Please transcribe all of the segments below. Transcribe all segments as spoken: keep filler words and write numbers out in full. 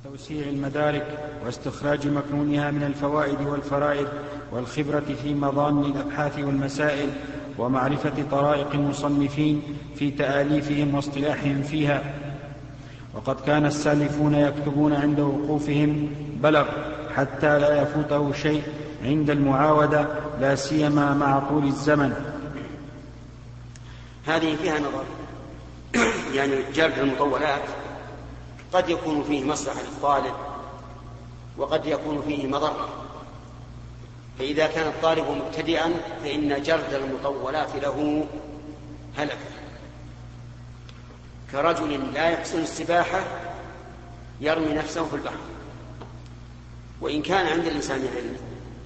وتوسيع المدارك واستخراج مكنونها من الفوائد والفرائد والخبرة في مضان الأبحاث والمسائل ومعرفة طرائق المصنفين في تآليفهم واصطلاحهم فيها. وقد كان السالفون يكتبون عند وقوفهم بلغ حتى لا يفوته شيء عند المعاودة، لا سيما مع طول الزمن. هذه فيها نظر. يعني جلب المطولات قد يكون فيه مصلحة للطالب وقد يكون فيه مضرة، فإذا كان الطالب مبتدئا فإن جلد المطولات له هلكة، كرجل لا يحسن السباحة يرمي نفسه في البحر، وإن كان عند الإنسان علم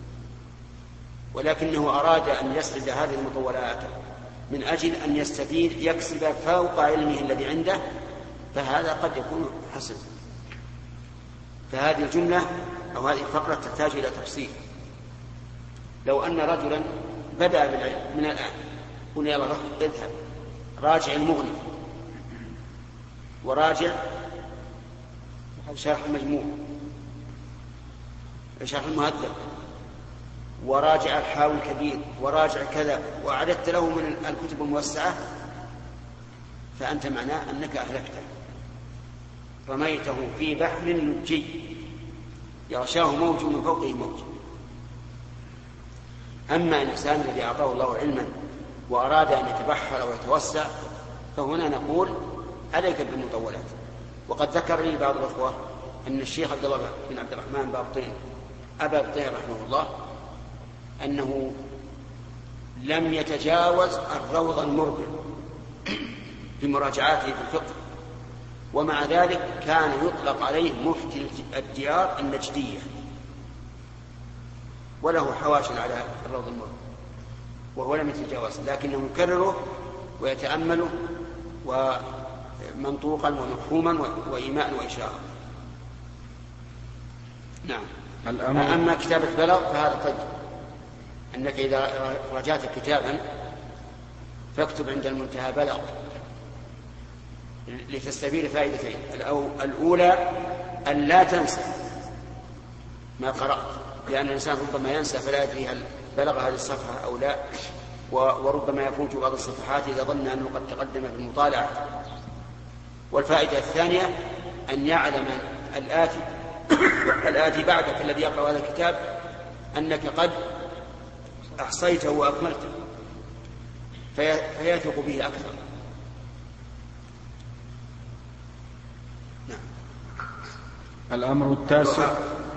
ولكنه أراد أن يسرد هذه المطولات من أجل أن يستفيد يكسب فوق علمه الذي عنده، فهذا قد يكون حسن. فهذه الجملة أو هذه الفقرة تحتاج إلى تفصيل. لو أن رجلا بدأ بالعلم من الآن، قل يلا اذهب راجع المغني وراجع شرح المجموع شرح المهذب وراجع الحاوي الكبير وراجع كذا وأعددت له من الكتب الموسعة، فأنت معناه أنك أهلكته، رميته في بحر لجي يغشاه موج من فوقه موج. أما الإنسان الذي أعطاه الله علما وأراد أن يتبحر ويتوسع فهنا نقول عليك بالمطولات. وقد ذكر لي بعض الأخوة أن الشيخ عبد الله بن عبد الرحمن بابطين أبا بطين رحمه الله أنه لم يتجاوز الروض المربع في مراجعاته في الفقه، ومع ذلك كان يطلق عليه مفتي الديار النجدية، وله حواشي على الروض المربع وهو لم يتجاوز، لكنه يكرره ويتأمله ومنطوقا ومفهوما وإيماء وإشارة. نعم. أما كتابة بلغ فهذا طيب، أنك إذا رجعت كتابا فاكتب عند المنتهى بلغ لتستفيد فائدتين. الأولى أن لا تنسى ما قرأت، لأن الإنسان ربما ينسى فلا يدري هل بلغ هذه الصفحة أو لا، وربما يفوت بعض الصفحات إذا ظن أنه قد تقدم في المطالعة. والفائدة الثانية أن يعلم الآتي الآتي بعدك الذي يقرأ هذا الكتاب أنك قد أحصيته وأكملته فيثق به أكثر. نعم. الأمر التاسع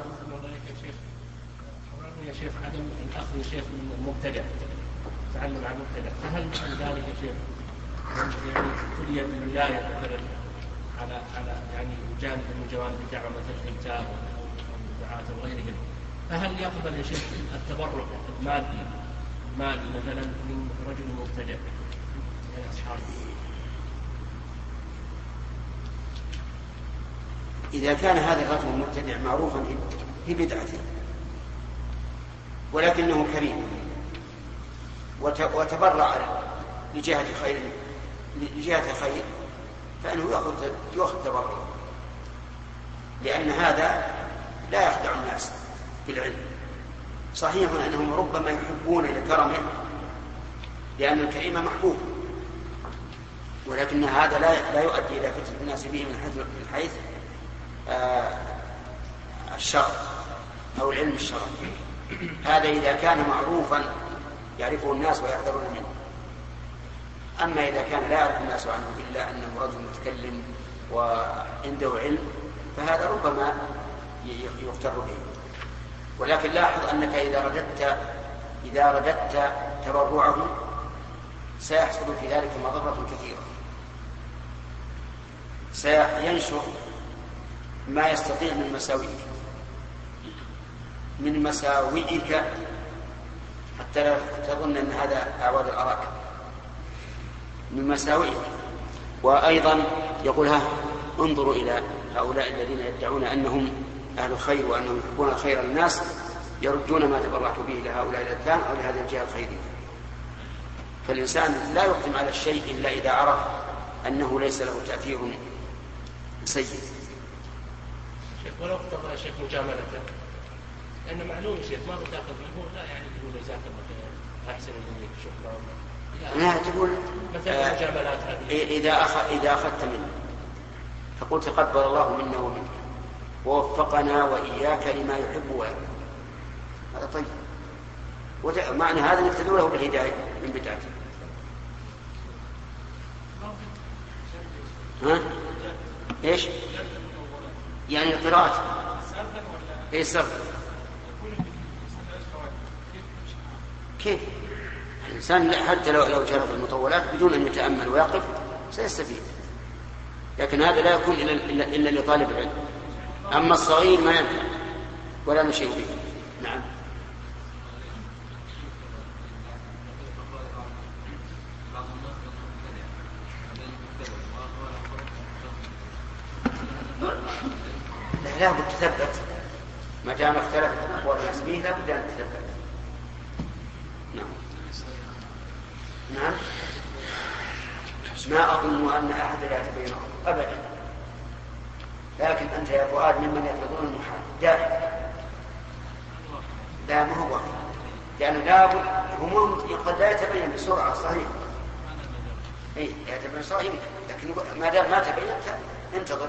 يا شيخ عدم الأخذ يا شيخ من المبتدع، تعلم عن المبتدع، فهل من ذلك يا شيخ يعني كلية الولاية مثلا على على يعني جانب من جوانب الدعوة مثل الكتاب والدعاة وغيرهم، فهل يقبل يا شيخ التبرع المادي المالي مثلا من رجل مبتدع من أصحابه؟ إذا كان هذا الرجل المبتدع معروفا في بدعته ولكنه كريم وتبرع لجهة خير لجهة خير فإنه يأخذ تبرع، لأن هذا لا يخدع الناس في العلم. صحيح أنهم ربما يحبون لكرمه لأن الكريم محبوب، ولكن هذا لا لا يؤدي إلى فتنة الناس به من حيث آه الشرع أو العلم الشرعي. هذا إذا كان معروفا يعرفه الناس ويحذرون منه. أما إذا كان لا يعرف الناس عنه إلا أنه رجل متكلم وعنده علم فهذا ربما يغتر به. ولكن لاحظ أنك إذا رددت إذا رددت تبرعه سيحصل في ذلك مضرة كثيرة، سينشر ما يستطيع من مساوئك من مساوئك حتى لا تظن أن هذا أعواد الأراك من مساوئك. وأيضا يقول ها انظروا إلى هؤلاء الذين يدعون أنهم أهل الخير وأنهم يحبون الخير للناس يردون ما تبرعت به لهؤلاء الأذكان أو لهذه الجهة الخيرية. فالإنسان لا يقدم على الشيء إلا إذا عرف أنه ليس له تأثير سيء. شيخ ولو اقتضى شيخ مجاملته، لأن معلوم شيخ ما بتاخذ منه، لا يعني يقول جزاك الله خير أحسن إليك شكرا. لا تقول مثلا مجاملات هذه إذا أخ إذا أخذت منه فقلت تقبل الله منا ومنك ووفقنا وإياك لما يحب ويرضى، هذا طيب. ومعنى هذا انك تدعو له بالهدايه من بدايته. ها ايش يعني القراءه اي صرف كيف الانسان حتى لو لو جرب المطولات بدون ان يتامل ويقف سيستفيد، لكن هذا لا يكون الا الا لطالب العلم. اما الصغير ما ينفع ولا نشير به. نعم. لا بد تثبت، ما دام اختلفت اقوال الناس به لا بد ان تثبت. نعم. نعم. ما اظن ان احد لا يتبينه ابدا، لكن انت يا فؤاد ممن يفرضون المحال دائما. لا ما هو واقع، لانه لابد هموم قد لا يتبين بسرعه صحيح. اي يتبين بسرعه يمكن، لكن ما دام ما تبين انتظر.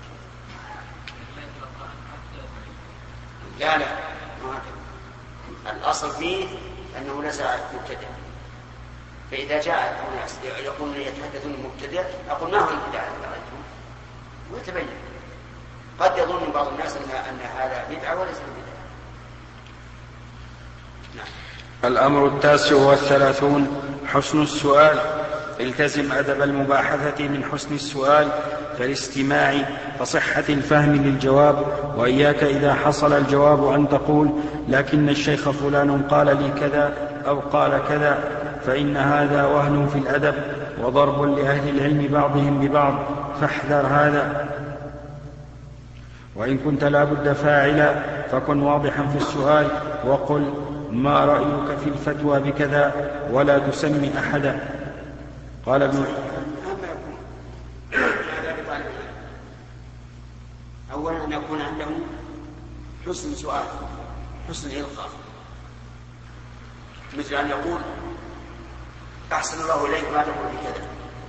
لا لا ما الأصل فيه أنه نزع مبتدع، فإذا جاء الناس يقولون يتحدثون المبتدع أقول ما هو البدع الذي رأيتم ويتبين. قد يظن بعض الناس أن, أن هذا بدعة وليس بدعة. نعم. الأمر التاسع والثلاثون حسن السؤال. التزم أدب المباحثة من حسن السؤال كالاستماع فصحة الفهم للجواب، وإياك إذا حصل الجواب أن تقول لكن الشيخ فلان قال لي كذا أو قال كذا، فإن هذا وهن في الأدب وضرب لأهل العلم بعضهم ببعض، فاحذر هذا. وإن كنت لا بد فاعلا فكن واضحا في السؤال وقل ما رأيك في الفتوى بكذا ولا تسمي أحدا. قال ابن أولا أن يكون عنده حسن سؤال، حسن إلقاء، مثل أن يقول أحسن الله إليك ما تقول بكذا،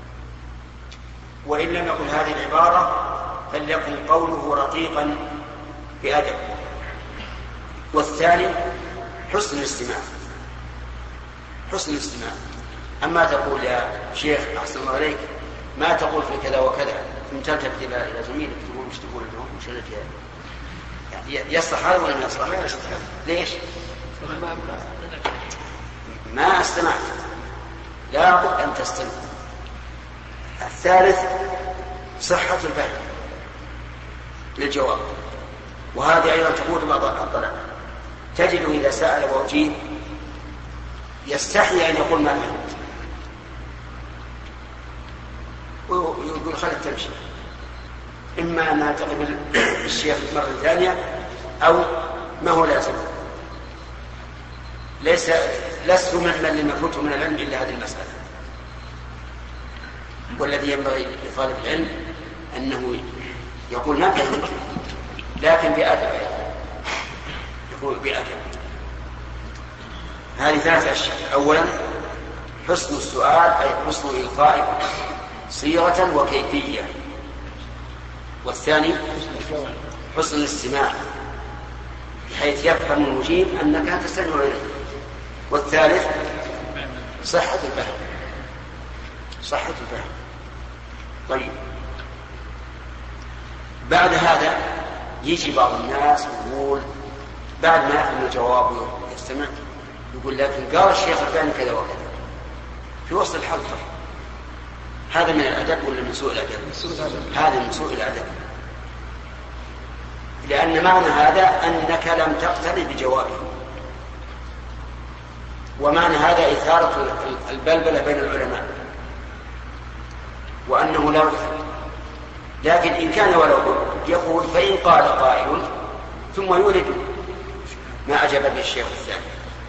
وإن لم يقل هذه العبارة فليكن قوله رقيقا بأدب. والثاني حسن الاستماع، حسن الاستماع. أما تقول يا شيخ أحسن الله إليك ما تقول في كذا وكذا ثم تلتفت إلى زميلك تقول مش تقول لهم مش يعني يصلح هذا ولا ما يصلح؟ ما يصلح. ليش؟ ما استمعت، لا بد أن تستمع. الثالث صحة الفهم للجواب، وهذه أيضا تقول بعض الطلبة تجد إذا سأل وأجيب يستحي أن يقول ما فهمت ويقول خلت تمشي، إما أنها تقبل الشيخ مرة ثانية أو ما هو لازم. ليس لست ممن لم يفوته من العلم إلا هذه المسألة. والذي ينبغي لطالب العلم أنه يقول ما فهمت لكن بأدب، يقول بأدب. هذه ثلاث أشياء. أولا حسن السؤال أي حسن إلقاء صيغة وكيفية، والثاني حسن الاستماع بحيث يفهم المجيب أنك تستمع إليه، والثالث صحة الفهم، صحة الفهم. طيب بعد هذا يجي بعض الناس يقول بعد ما يفهم الجواب ويستمع يقول لكن قال الشيخ الفلاني كذا وكذا في وسط الحلقة. هذا من الأدب ولا من سوء الأدب؟ هذا من سوء الأدب، لأن معنى هذا أنك لم تقتنع بجوابه، ومعنى هذا إثارة البلبلة بين العلماء وأنه لا يفهم. لكن إن كان ولو يقول فإن قال قائل ثم يورد ما أجاب به الشيخ الثاني،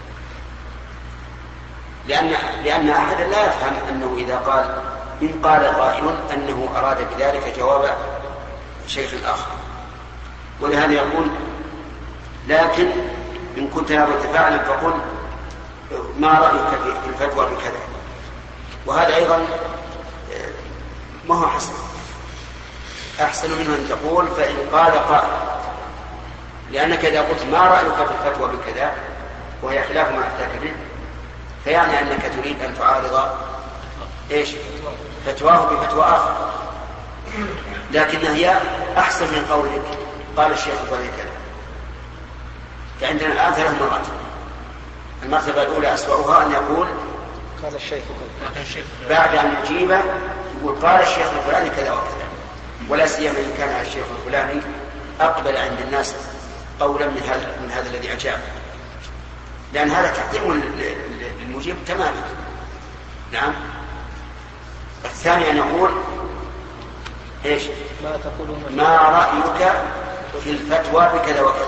لأن لأن أحدا لا يفهم أنه إذا قال إن قال قائل أنه أراد بذلك جواب شيخ آخر، ولهذا يقول لكن إن كنت لابد فعلا فقل ما رأيك في الفتوى بكذا. وهذا أيضا ما هو حسن، أحسن منه أن تقول فإن قال قائل، لأنك إذا قلت ما رأيك في الفتوى بكذا وهي خلاف ما أفتاك به فيعني أنك تريد أن تعارض إيش فتواه بفتوى آخر، لكن هي أحسن من قولك قال الشيخ الفلاني كذا. فعندنا الآن ثلاث مرات. المرتبة الأولى أسوأها أن يقول قال الشيخ بعد أن يجيبه يقول قال الشيخ الفلاني كذا وكذا، ولا سيما إن كان الشيخ الفلاني أقبل عند الناس قولا من هذا من هذا الذي أجاب، لأن هذا تقديم للمجيب تماما. نعم. الثاني أن يقول إيش ما تقولون ما رأيك في الفتوى بكذا وكذا،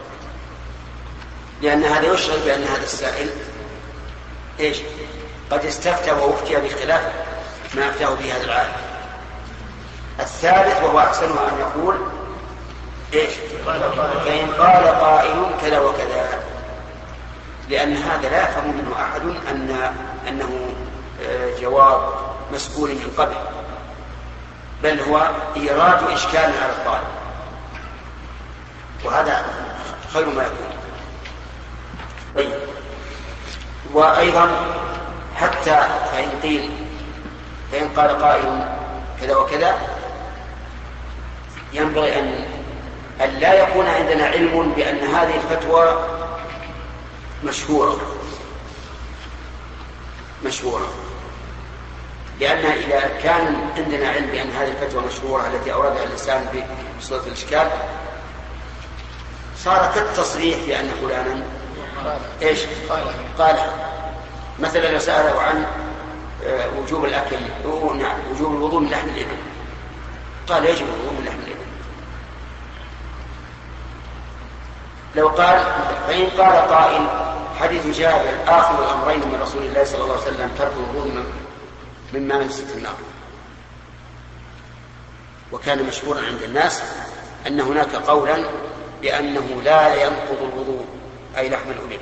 لأن هذا يشعر بأن هذا السائل إيش قد استفتى وأفتي بخلاف ما أفتاه به هذا العالم. الثالث وهو أحسنه أن يقول إيش فإن قال قائل كذا وكذا، لأن هذا لا يفهم منه أحد أن أنه جواب مسؤول من قبل، بل هو إيراد إشكال على الطالب، وهذا خير ما يكون. طيب. وأيضا حتى فإن قيل فإن قال قائل كذا وكذا ينبغي أن أن لا يكون عندنا علم بأن هذه الفتوى مشهورة مشهورة لأن إذا كان عندنا علم بأن هذه الفتوى مشهورة التي أوردها الإنسان بصورة الإشكال صار كالتصريح بأن فلانا إيش قال. مثلا لو سأله عن وجوب الأكل نعم وجوب الوضوء من لحم الإبل قال يجب الوضوء من لحم الإبل. لو قال فإن قال قائل حديث جابر آخر الأمرين من رسول الله صلى الله عليه وسلم ترك الوضوء مما مسست النار، وكان مشهورا عند الناس أن هناك قولا بأنه لا ينقض الوضوء أي لحم الإبل،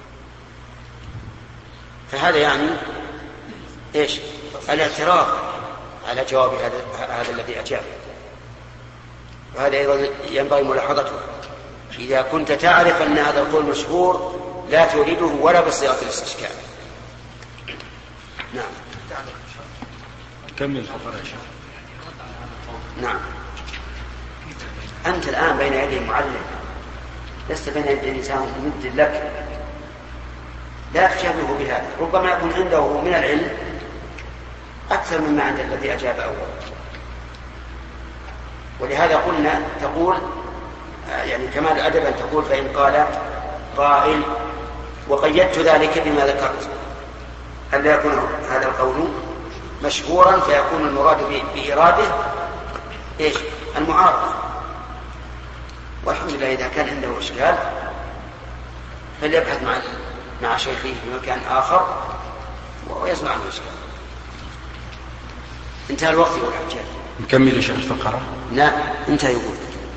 فهذا يعني إيش الاعتراض على جواب هذا, هذا الذي أجاب. وهذا أيضا ينبغي ملاحظته، إذا كنت تعرف أن هذا القول مشهور لا تريده ولا بصيغة الاستشكال. نعم. كمل الفقرة يا شيخ. نعم. أنت الآن بين يدي المعلم، لست بين يدي إنسان ممد لك، لا تشابهه بهذا، ربما يكون عنده من العلم أكثر مما عند الذي أجاب أول. ولهذا قلنا تقول يعني كمال الأدب أن تقول فإن قال قائل، وقيدت ذلك بما ذكرت ألا يكون هذا القول مشهورا فيكون المراد بإراده إيش المعارضة. والحمد لله إذا كان عنده إشكال فليبحث مع مع شيخه في مكان آخر ويسمع عنه إشكال. انتهى الوقت يقول الحجاج. نكمل يا شيخ الفقرة. لا انتهى يقول.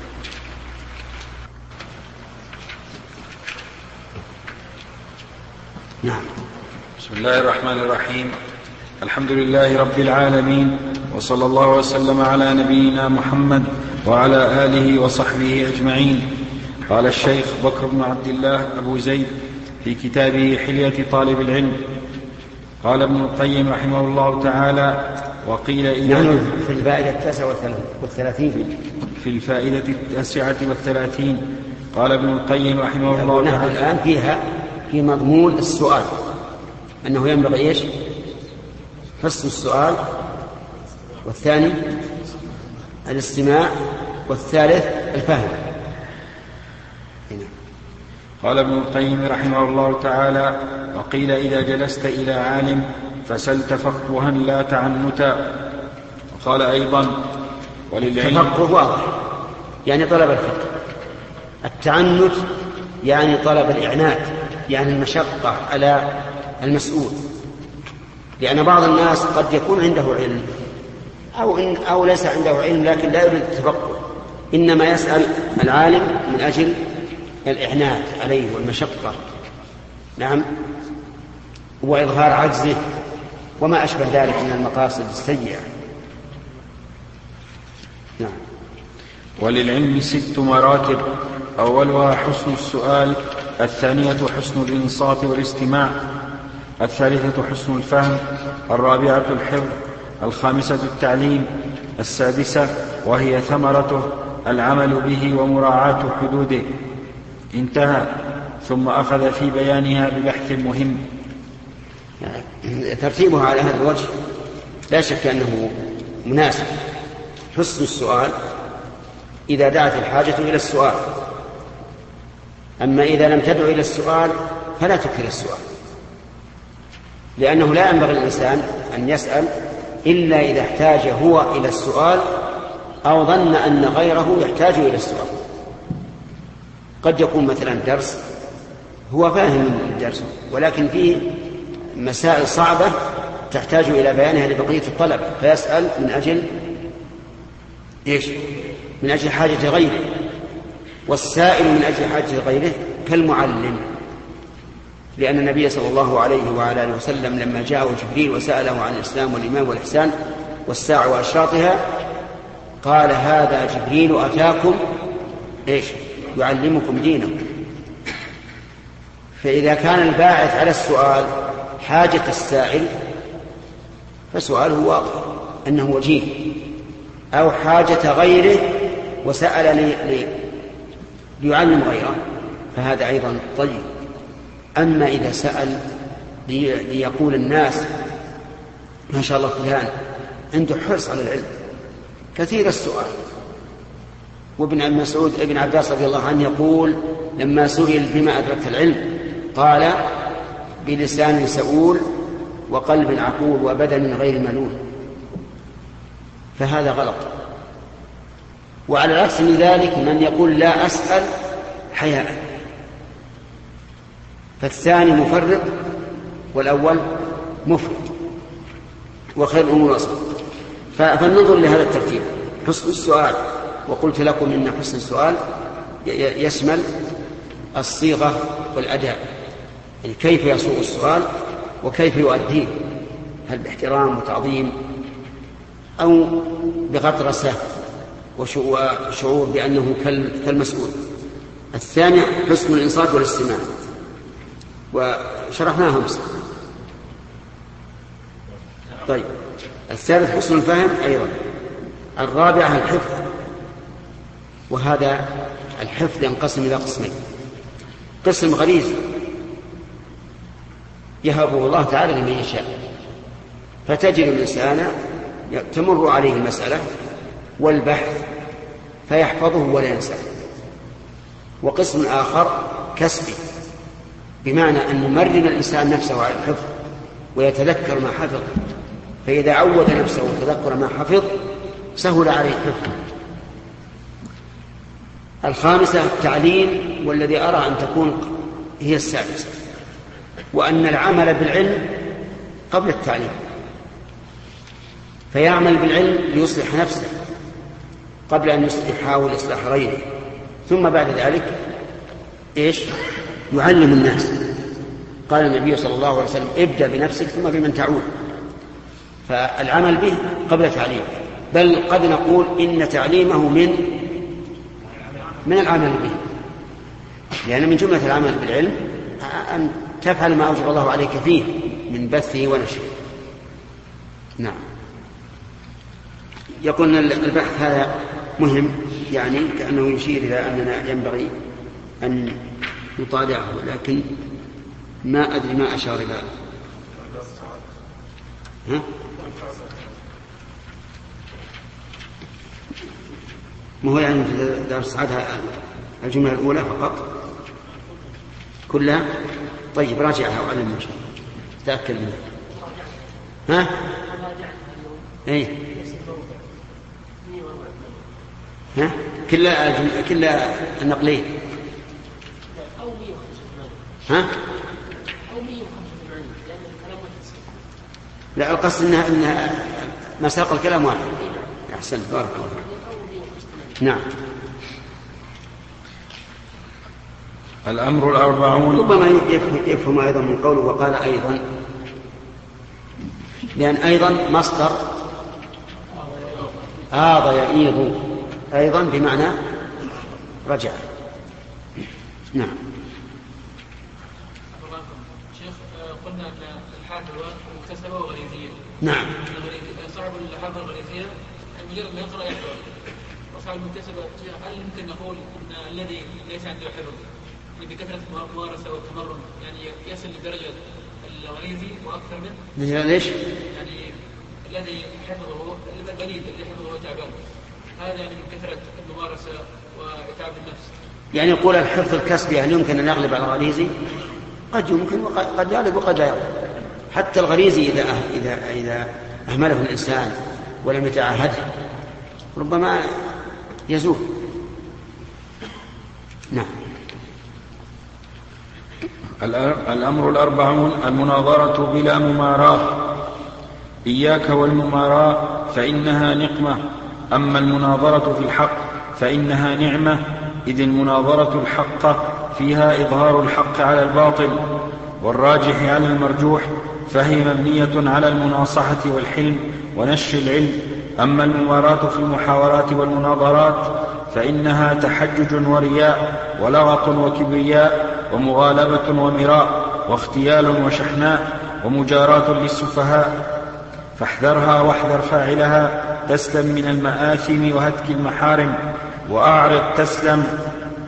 نعم. بسم الله الرحمن الرحيم. الحمد لله رب العالمين، وصلى الله وسلم على نبينا محمد وعلى آله وصحبه أجمعين. قال الشيخ بكر بن عبد الله أبو زيد في كتابه حلية طالب العلم، قال ابن القيم رحمه الله تعالى: وقيل إذا نحن في الفائدة التاسعة والثلاثين في الفائدة التاسعة والثلاثين قال ابن القيم رحمه الله تعالى: نحن الآن فيها في مضمون السؤال أنه ينبغي إيش حسن السؤال، والثاني الاستماع، والثالث الفهم. هنا. قال ابن القيم رحمه الله تعالى: وقيل إذا جلست إلى عالم فسلت فقها لا تعنتا. وقال أيضا: وللعلم التفقه واضح يعني طلب الفقه، التعنت يعني طلب الإعنات يعني المشقة على المسؤول، لأن بعض الناس قد يكون عنده علم أو, إن أو ليس عنده علم لكن لا يريد التفقه إنما يسأل العالم من أجل الإعنات عليه والمشقة، نعم، وإظهار عجزه وما أشبه ذلك من المقاصد السيئة. نعم. وللعلم ست مراتب: أولها حسن السؤال، الثانية حسن الإنصات والاستماع، الثالثة حسن الفهم، الرابعة الحفظ، الخامسة التعليم، السادسة وهي ثمرته العمل به ومراعاة حدوده. انتهى. ثم أخذ في بيانها ببحث مهم. ترتيبها على هذا الوجه لا شك أنه مناسب. حسن السؤال إذا دعت الحاجة إلى السؤال، أما إذا لم تدع إلى السؤال فلا تكثر السؤال، لأنه لا ينبغي للإنسان أن يسأل إلا إذا احتاج هو إلى السؤال أو ظن أن غيره يحتاج إلى السؤال. قد يكون مثلا درس هو فاهم الدرس ولكن فيه مسائل صعبة تحتاج إلى بيانها لبقية الطلبة، فيسأل من أجل إيش؟ من أجل حاجة غيره. والسائل من أجل حاجة غيره كالمعلم، لأن النبي صلى الله عليه وعلى آله وسلم لما جاءه جبريل وسأله عن الإسلام والإيمان والإحسان والساعة وأشراطها قال: هذا جبريل أتاكم إيش؟ يعلمكم دينكم. فإذا كان الباعث على السؤال حاجة السائل فسؤاله واضح أنه وجيه، أو حاجة غيره وسأل لي لي ليعلم غيره فهذا أيضا طيب. أما إذا سأل لي ليقول الناس ما شاء الله فلان عنده حرص على العلم كثير السؤال. وابن مسعود ابن عباس رضي الله عنه يقول لما سئل بما أدركت العلم قال: بلسان سؤول وقلب عقول وبدن غير ملول. فهذا غلط. وعلى العكس من ذلك من يقول لا أسأل حياء، فالثاني مفرط والأول مفرط، وخير الأمور أصلا. فلننظر لهذا الترتيب: حسن السؤال، وقلت لكم إن حسن السؤال يشمل الصيغة والأداء، يعني كيف يصوغ السؤال وكيف يؤديه، هل باحترام وتعظيم أو بغطرسة وشعور بأنه كالمسؤول. الثاني حسن الإنصات والاستماع، وشرحناها أمس. طيب، الثالث حسن الفهم أيضا. الرابع الحفظ، وهذا الحفظ ينقسم إلى قسمين: قسم غريزي يهبه الله تعالى لمن يشاء، فتجد الإنسان تمر عليه المسألة والبحث فيحفظه ولا ينساه. وقسم آخر كسبي، بمعنى أن يمرن الإنسان نفسه على الحفظ ويتذكر ما حفظ، فإذا عود نفسه وتذكر ما حفظ سهل عليه الحفظ. الخامسة التعليم، والذي أرى أن تكون هي السادسة، وأن العمل بالعلم قبل التعليم، فيعمل بالعلم ليصلح نفسه قبل أن يحاول إصلاح غيره، ثم بعد ذلك إيش؟ يعلم الناس. قال النبي صلى الله عليه وسلم: ابدأ بنفسك ثم بمن تعود. فالعمل به قبل تعليمه، بل قد نقول إن تعليمه من من العمل به، لأن من جملة العمل بالعلم أن تفعل ما أوجب الله عليك فيه من بثه ونشره. نعم. يقول البحث هذا مهم، يعني كأنه يشير إلى أننا ينبغي أن نطالعه، لكن ما أدري ما أشار إلى ها؟ ما هو يعني في درس عادها الجملة الأولى فقط كلها؟ طيب راجعها وعلم إن شاء الله، تأكد منها. ها؟ إيه؟ ها؟ كلها كلها النقلين. ها؟ لا، القصد إنها, إنها مساق الكلام واحد. أحسن، بارك الله. نعم. الأمر الأربعون. ربما يفهم أيضا من قوله وقال أيضا، لأن أيضا مصدر آض يئيض، أيضا بمعنى رجع. نعم. شيخ قلنا أن الحافظة مكتسبة وغريزية. نعم. صاحب الحافظة الغريزية مجرد ما يقرأ يحفظ، وصاحب المكتسبة هل يمكن نقول أن الذي ليس عنده حفظ بكثرة الممارسة والتمرن يعني يصل لدرجة الغريزي وأكثر منه؟ ليش؟ يعني الذي حفظه البليد الذي حفظه تعبان، هذا يعني من كثرة الممارسة وإتعاب النفس. يعني يقول الحفظ الكسبي هل يمكن أن يغلب على الغريزي؟ قد يمكن وقد يغلب وقد لا يغلب. حتى الغريزي إذا إذا إذا أهمله الإنسان ولم يتعاهده ربما يزول. نعم. الأمر الأربعون. المناظرة بلا مماراة. إياك والمماراة فإنها نقمة، أما المناظرة في الحق فإنها نعمة، إذ المناظرة الحق فيها إظهار الحق على الباطل والراجح على المرجوح، فهي مبنية على المناصحة والحلم ونشر العلم. أما المماراة في المحاورات والمناظرات فإنها تحجج ورياء ولغط وكبرياء ومغالبة ومراء واختيال وشحناء ومجاراة للسفهاء، فاحذرها واحذر فاعلها تسلم من المآثم وهتك المحارم، وأعرض تسلم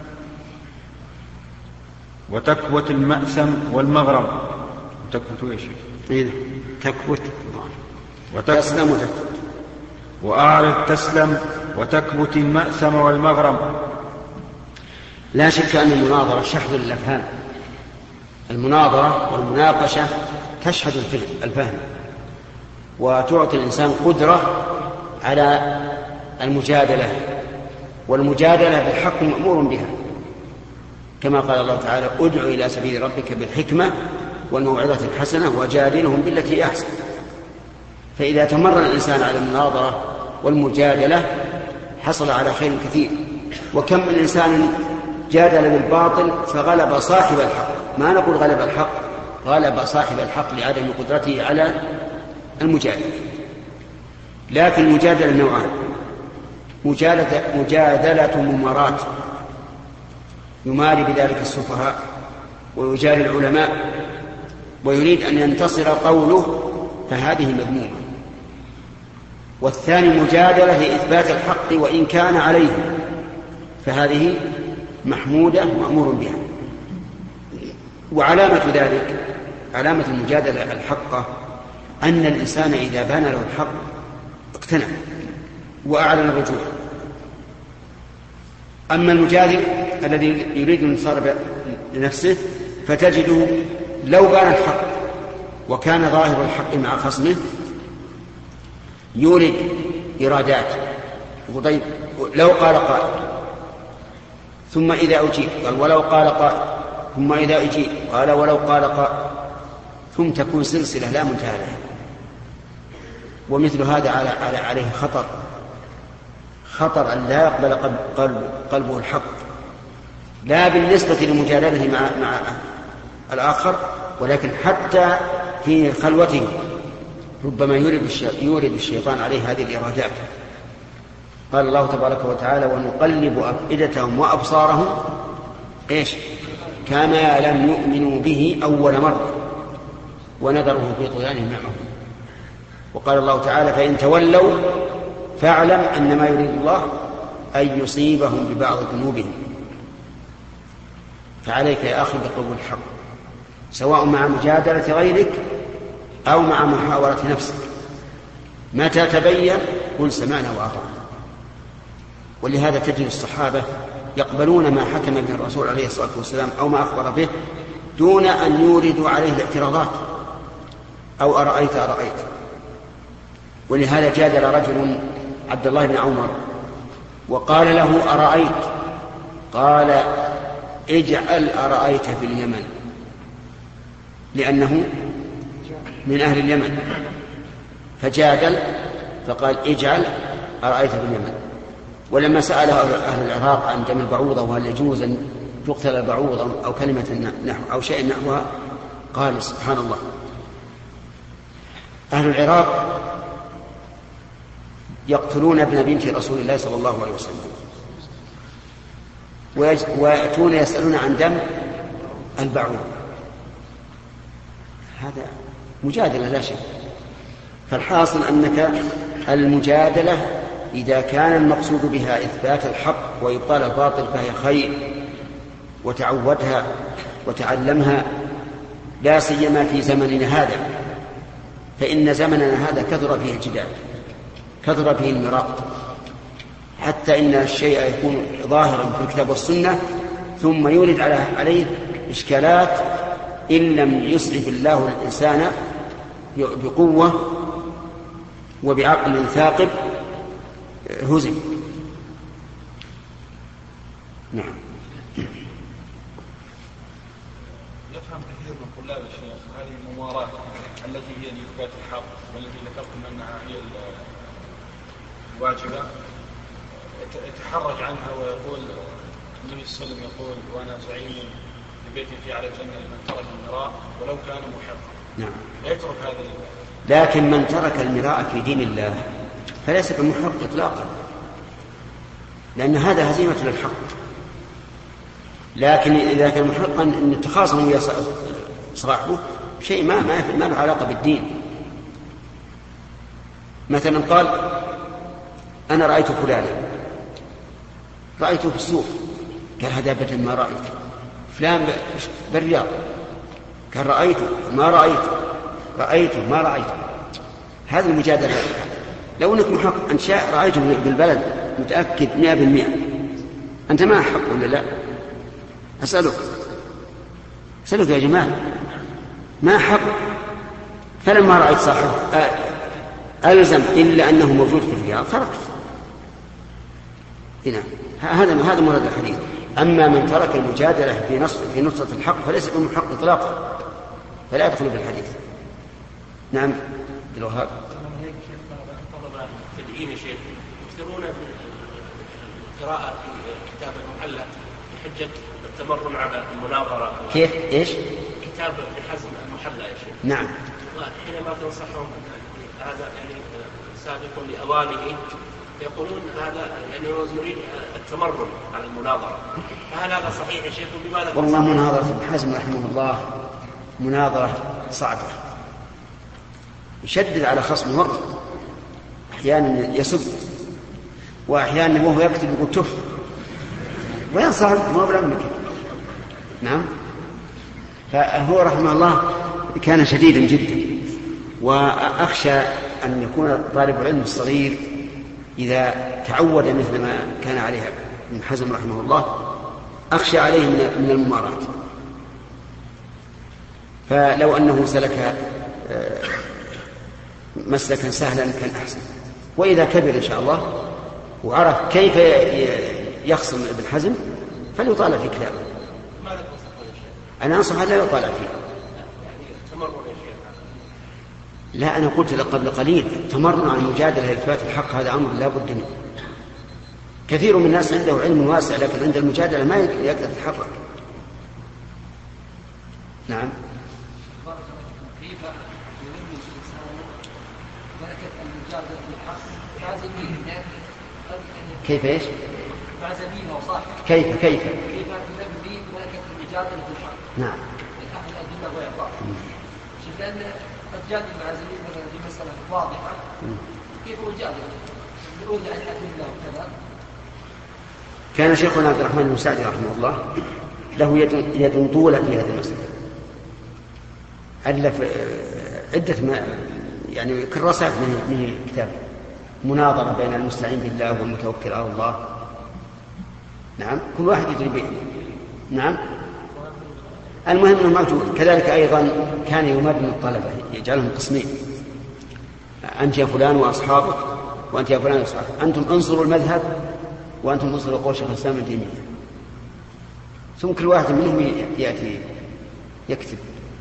وتكبت المأثم والمغرم. تكبت ايش؟ إيه تكبت وتسلم وتكبت. وأعرض تسلم وتكبت المأثم والمغرم. لا شك أن المناظرة شحذ الأفهام. المناظرة والمناقشة تشحذ الفهم وتعطي الإنسان قدرة على المجادلة، والمجادلة بالحق مأمور بها، كما قال الله تعالى ادع إلى سبيل ربك بالحكمة والموعظة الحسنة وجادلهم بالتي أحسن. فإذا تمرن الإنسان على المناظرة والمجادلة حصل على خير كثير. وكم من إنسان جادل بالباطل فغلب صاحب الحق، ما نقول غلب الحق، غلب صاحب الحق لعدم قدرته على المجادلة. لكن المجادلة نوعان: مجادلة, مجادلة ممارات يماري بذلك السفهاء ويجاري العلماء ويريد أن ينتصر قوله، فهذه مذمومة. والثاني مجادلة لإثبات الحق وإن كان عليه، فهذه محمودة مأمور بها. وعلامة ذلك، علامة المجادلة الحقة، أن الإنسان إذا بان له الحق اقتنع وأعلن الرجوع. أما المجادل الذي يريد الانتصار لنفسه فتجده لو بان الحق وكان ظاهر الحق مع خصمه يورد إرادات. طيب لو قال قائل ثم إذا أجيب قال ولو قال قائل ثم إذا أجيب قال ولو قال قائل، ثم تكون سلسلة لا منتهى لها. ومثل هذا على على عليه خطر خطر أن لا يقبل قلب قلبه الحق، لا بالنسبة لمجادلته مع مع الآخر، ولكن حتى في خلوته ربما يورد الشيطان عليه هذه الإرادات. قال الله تبارك وتعالى ونقلب أفئدتهم وأبصارهم إيش كما لم يؤمنوا به أول مرة ونذرهم في طغيانهم يعمهون. وقال الله تعالى فإن تولوا فاعلم أن ما يريد الله أن يصيبهم ببعض ذنوبهم. فعليك يا أخي بقبول الحق سواء مع مجادلة غيرك أو مع محاورة نفسك. متى تبين قل سمعنا وأطعنا. ولهذا تجد الصحابة يقبلون ما حكم به الرسول عليه الصلاة والسلام أو ما أخبر به دون أن يوردوا عليه الاعتراضات أو أرأيت أرأيت. ولهذا جادل رجل عبد الله بن عمر وقال له أرأيت، قال اجعل أرأيت في اليمن، لأنه من أهل اليمن، فجادل فقال اجعل أرأيت في اليمن. ولما سأله أهل العراق عن دم البعوضة وهل يجوز أن تقتل البعوض أو كلمة نحو أو شيء نحوها قال سبحان الله. أهل العراق يقتلون ابن بنت رسول الله صلى الله عليه وسلم ويأتون يسألون عن دم البعوض. هذا مجادلة لا شك. فالحاصل أنك المجادلة إذا كان المقصود بها إثبات الحق وإبطال الباطل فهي خير، وتعودها وتعلمها، لا سيما في زمننا هذا، فإن زمننا هذا كثر فيه الجدال، كثر فيه المراء، حتى إن الشيء يكون ظاهرا في الكتاب والسنة ثم يورد عليه إشكالات إن لم يسعف الله الإنسان بقوة وبعقل ثاقب هزم. نعم. يفهم كثير من طلاب الشيخ هذه الممارات التي هي لإثبات الحق والتي ذكرتم أنها هي الواجبة يتحرج عنها ويقول النبي صلى الله عليه وسلم يقول وأنا زعيم ببيت في على الجنة لمن ترك المراء ولو كان محقا. نعم. لا يترك هذا. لكن من ترك المراء في دين الله فليس بمحق إطلاقا، لأن هذا هزيمة للحق. لكن إذا كان محقا أن التخاصم ويا صاحبه شيء ما ما ما له علاقة بالدين. مثلا قال أنا رأيت فلانا، رأيته في السوق، قال هذا أبدا ما رأيت. فلان بالرياض، قال رأيته ما رأيت، رأيته ما رأيت. هذه المجادلة. لو أنك محقق أن شاء رأيته بالبلد متأكد مئة بالمئة، أنت ما حق ولا لا؟ أسألك أسألك يا جماعة، ما حق؟ فلما رأيت صاحبه ألزم إلا أنه موجود في الرياض تركت. هنا هذا هذا مراد الحديث. أما من ترك المجادلة في نص في نصرة الحق فليس بمحق إطلاقا، فلا يدخل في الحديث. نعم. الوهاب طلب تدعيم شيء يكثرون القراءة في كتاب المحلى بحجة التمرن على المناظرة. كيف إيش؟ كتاب ابن حزم المحلى يا شيخ. نعم. حينما تنصحهم هذا يعني سابق لأوانه يقولون هذا يعني يريد التمرن على المناظرة، فهل هذا صحيح يا شيخ؟ بماذا؟ والله مناظرة ابن حزم رحمه الله مناظرة صعبة، يشدد على خصمه مرة، أحيانا يسب وأحيانا وهو يكتب يقول تف وين صار ما بلا منك. نعم. فهو رحمه الله كان شديدا جدا، وأخشى أن يكون طالب العلم الصغير إذا تعود مثل ما كان عليه ابن حزم رحمه الله أخشى عليه من الممارات. فلو أنه سلك مسلكا سهلا كان أحسن. وإذا كبر إن شاء الله وعرف كيف يخصم ابن حزم فليطالع في كتابه. أنا أنصح لا يطالع فيه. لا، أنا قلت قبل قليل التمرن على المجادلة لإثبات الحق هذا أمر لا بد منه. كثير من الناس عنده علم واسع لكن عند المجادلة ما يقدر يتحرك. نعم. كيف ايش؟ كيف كيف؟ كيف تنبي ملكة المجادلة في الحق؟ نعم. الحق الأدلة وإعطاء. لأن قد جادل مع زميل مثلا في مسألة واضحة كيف هو جادل؟ يقول عن الأدلة وكذا. كان شيخنا عبد الرحمن بن سعدي رحمه الله له يد يد طولة في هذه المسألة. ألف عدة ما يعني كراسات من كتاب مناظرة بين المستعين بالله والمتوكل على الله. نعم. كل واحد يدري به. نعم. المهم انه موجود. كذلك ايضا كان يمرن الطلبه يجعلهم قسمين، انت يا فلان واصحابك وانت يا فلان واصحابك، انتم انصروا المذهب وانتم انصروا قول شيخ الاسلام ابن تيميه. ثم كل واحد منهم ياتي يكتب.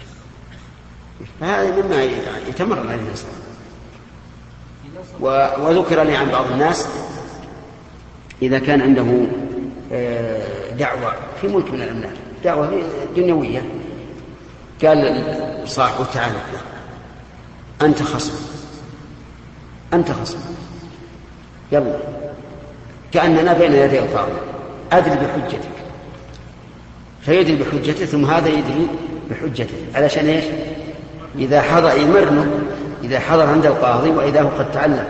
فهذا مما يتمرن عليه الانسان. وذكر لي عن بعض الناس إذا كان عنده دعوة في ملك من الأملاك، دعوة دنيوية، قال صاحبه تعالى أنت خصم أنت خصم يلا كأننا بين يدي القاضي أدري بحجتك، فيدري بحجته ثم هذا يدري بحجته علشان إيش؟ إذا حضر يمرنه إذا حضر عند القاضي وإذا هو قد تعلم،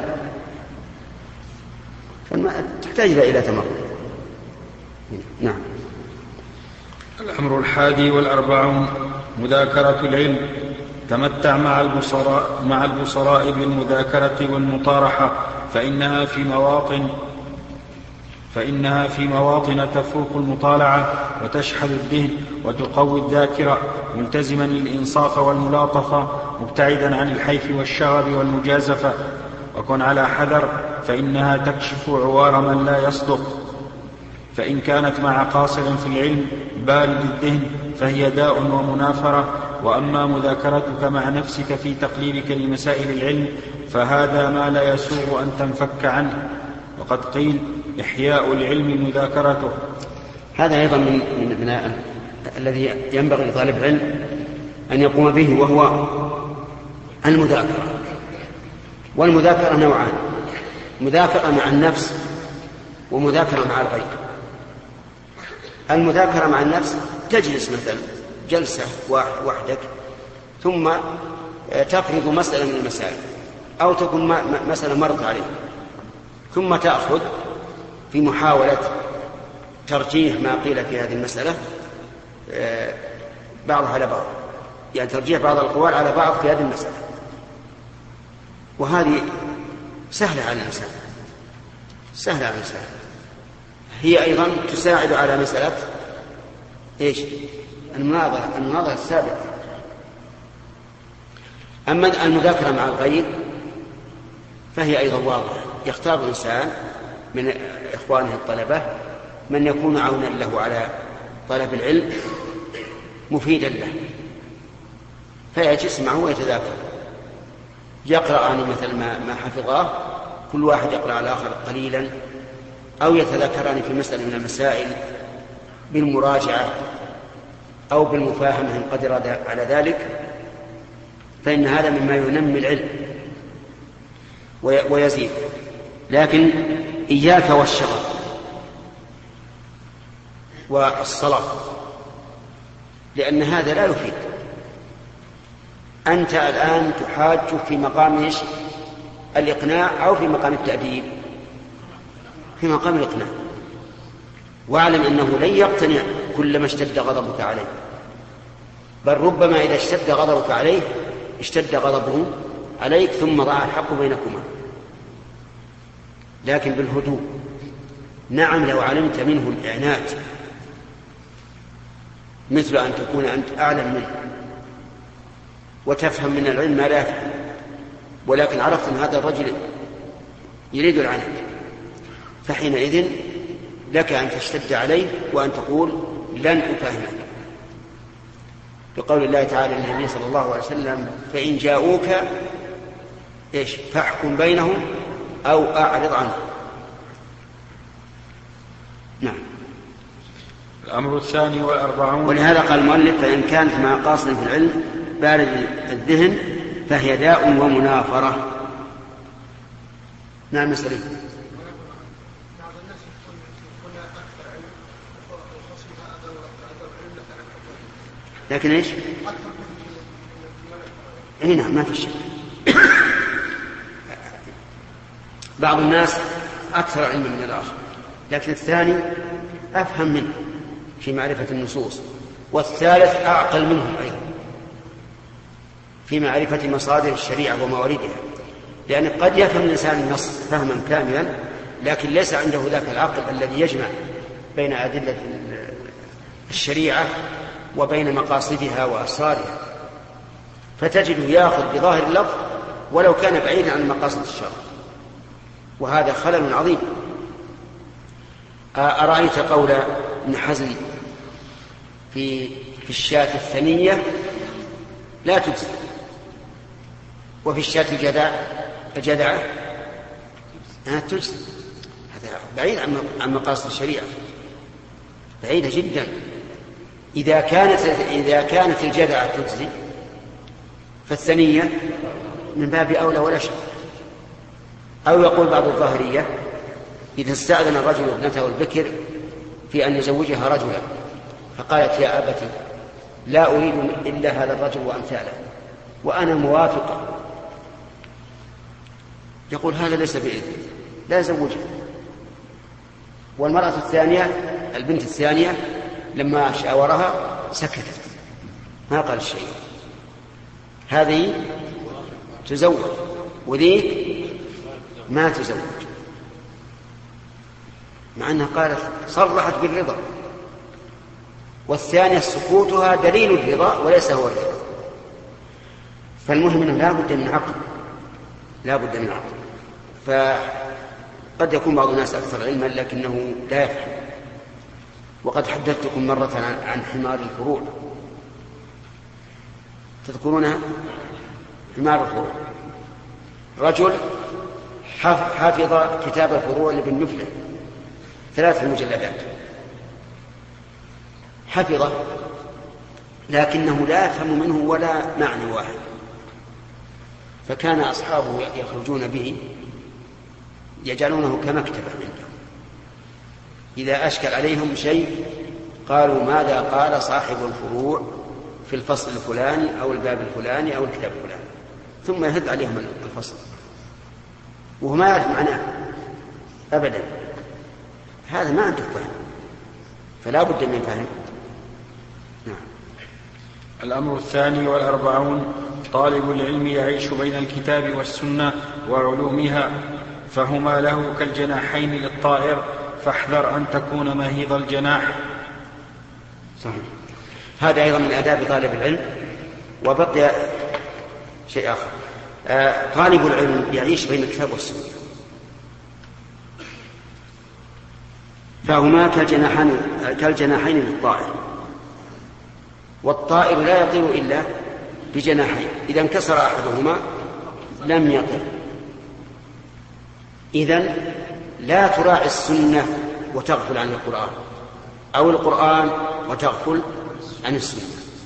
تحتاج إلى تمرن. نعم. الأمر الحادي والأربعون مذاكرة العلم. تمتع مع البصراء, مع البصراء بالمذاكرة والمطارحة فإنها في مواطن فإنها في مواطن تفوق المطالعة وتشحذ الذهن وتقوي الذاكرة، ملتزما الإنصاف والملاطفة مبتعدا عن الحيف والشغب والمجازفة، وكن على حذر فإنها تكشف عوار من لا يصدق. فإن كانت مع قاصر في العلم بارد الذهن فهي داء ومنافرة، وأما مذاكرتك مع نفسك في تقليبك لمسائل العلم فهذا ما لا يسوغ أن تنفك عنه. وقد قيل إحياء العلم مذاكرته. هذا أيضا من, من, من الذي ينبغي لطالب العلم أن يقوم به، وهو المذاكرة. والمذاكرة نوعان: مذاكرة مع النفس ومذاكرة مع الغير. المذاكرة مع النفس تجلس مثلا جلسة وحدك ثم تفرض مسألة من المسائل أو تكون مسألة مرت عليك، ثم تأخذ في محاولة ترجيح ما قيل في هذه المسألة بعضها على بعض، يعني ترجيح بعض الأقوال على بعض في هذه المسألة، وهذه سهلة على الإنسان سهلة على الإنسان هي أيضا تساعد على مسألة إيش؟ المناظرة المناظرة السابقة. أما المذاكرة مع الغير فهي أيضا واضحة، يختار الإنسان من إخوانه الطلبة من يكون عونا له على طلب العلم مفيدا له، فيجلس معه ويتذاكر، يقرأان مثل ما, ما حفظاه، كل واحد يقرأ على الآخر قليلا، أو يتذاكران في مسألة من المسائل بالمراجعة أو بالمفاهمة إن قدر على ذلك، فإن هذا مما ينمي العلم ويزيد. لكن إياك والشغل والصلاة، لأن هذا لا يفيد. أنت الآن تحاج في مقام إيش؟ الإقناع أو في مقام التأديب؟ في مقام الإقناع. واعلم أنه لن يقتنع كلما اشتد غضبك عليه، بل ربما إذا اشتد غضبك عليه اشتد غضبه عليك ثم ضاع الحق بينكما. لكن بالهدوء. نعم لو علمت منه الإعنات مثل أن تكون أنت أعلم منه وتفهم من العلم ما لا يفهم، ولكن عرفت أن هذا الرجل يريد العنت، فحينئذ لك أن تشتد عليه وأن تقول لن أفهمك، بقول الله تعالى للنبي صلى الله عليه وسلم: فإن جاءوك إيش فاحكم بينهم أو أعرض عنهم. نعم. الأمر الثاني والأربعون. ولهذا قال المؤلف: فإن كانت مع قاصد في العلم بارد الذهن فهي داء ومنافرة. نعم مسألة. لكن ايش؟ اي نعم ما في شك. بعض الناس اكثر علما من الاخر، لكن الثاني افهم منه في معرفة النصوص، والثالث اعقل منه ايضا في معرفة مصادر الشريعة ومواردها، لأن قد يفهم الإنسان النص فهما كاملا لكن ليس عنده ذاك العقل الذي يجمع بين أدلة الشريعة وبين مقاصدها وأسرارها، فتجده يأخذ بظاهر اللفظ ولو كان بعيدا عن مقاصد الشرع، وهذا خلل عظيم. أرأيت قول ابن حزم في في الشاة الثنية لا تجزي، وفي الشاة الجدع الجدعة تجزي، هذا بعيد عن مقاصد الشريعة. بعيدة جدا. إذا كانت إذا كانت الجدعة تجزي فالثنية من باب أولى ولا شك. أو يقول بعض الظاهرية إذا استأذن الرجل ابنته البكر في أن يزوجها رجلا فقالت يا أبتي لا أريد إلا هذا الرجل وأمثاله وأنا موافقة، يقول هذا ليس بإذن لا يزوجها. والمرأة الثانية البنت الثانية لما شاورها سكتت ما قال شيء، هذه تزوج وذيك ما تزوج، مع أنها قالت صرحت بالرضا، والثانية سكوتها دليل الرضا وليس هو الرضا. فالمهم أنه لا بد من عقل، لا بد من عقل. فقد يكون بعض الناس أكثر علما لكنه لا يفهم. وقد حدثتكم مرة عن حمار الفروع، تذكرونها؟ حمار الفروع، رجل حافظ كتاب الفروع لابن مفلح ثلاث مجلدات، حفظه لكنه لا يفهم منه ولا معنى واحد، فكان أصحابه يخرجون به يجعلونه كمكتبة عندهم، إذا أشكل عليهم شيء قالوا ماذا قال صاحب الفروع في الفصل الفلاني أو الباب الفلاني أو الكتاب الفلاني، ثم يهد عليهم الفصل وهو ما يعرف معناه أبدا. هذا ما عنده فهم، فلا بد من فهم. نعم. الأمر الثاني والأربعون: طالب العلم يعيش بين الكتاب والسنة وعلومها، فهما له كالجناحين للطائر، فاحذر أن تكون مهيض الجناح. صحيح. هذا أيضا من آداب طالب العلم. وبقي شيء آخر، آه طالب العلم يعيش بين الكتاب والسنة، فهما كالجناحين, كالجناحين للطائر، والطائر لا يطير إلا بجناحين، إذا انكسر أحدهما لم يطر. إذن لا تراعي السنة وتغفل عن القرآن، أو القرآن وتغفل عن السنة.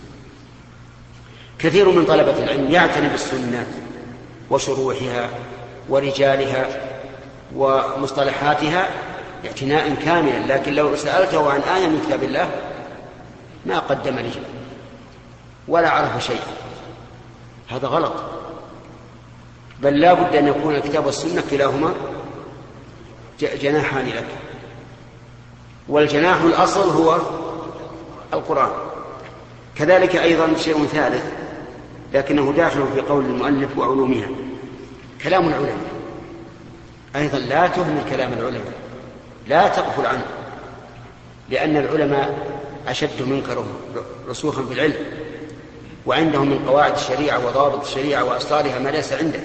كثير من طلبة العلم يعتني بالسنة وشروحها ورجالها ومصطلحاتها اعتناء كاملا، لكن لو سألته عن آية من كتاب الله ما قدم رجلا ولا عرف شيئا، هذا غلط. بل لا بد أن يكون الكتاب والسنة كلاهما جناحان لك، والجناح الأصل هو القرآن. كذلك أيضا شيء ثالث لكنه داخل في قول المؤلف وعلومها، كلام العلماء أيضا لا تهمل كلام العلماء، لا تغفل عنه، لأن العلماء أشد منك رسوخا في العلم، وعندهم من قواعد الشريعة وضابط الشريعة وأسرارها ما ليس عندك،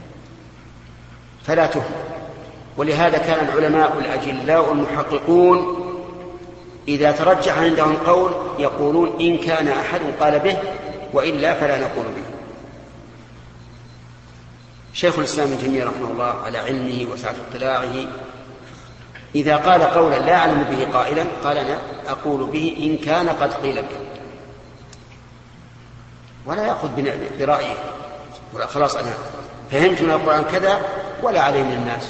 فلا تهمل. ولهذا كان العلماء الأجلاء المحققون إذا ترجح عندهم قول يقولون إن كان أحد قال به وإلا فلا نقول به. شيخ الإسلام ابن تيمية رحمه الله على علمه وسعة اطلاعه إذا قال قولا لا أعلم به قائلا قال أنا أقول به إن كان قد قيل به، ولا يأخذ برأيه ولا خلاص أنا فهمت من القرآن كذا ولا عليه من الناس،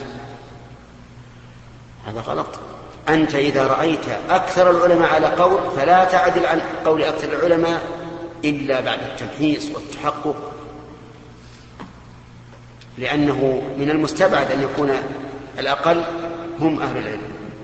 هذا غلط. أنت إذا رأيت أكثر العلماء على قول فلا تعدل عن قول أكثر العلماء إلا بعد التمحيص والتحقق، لأنه من المستبعد أن يكون الأقل هم أهل العلم.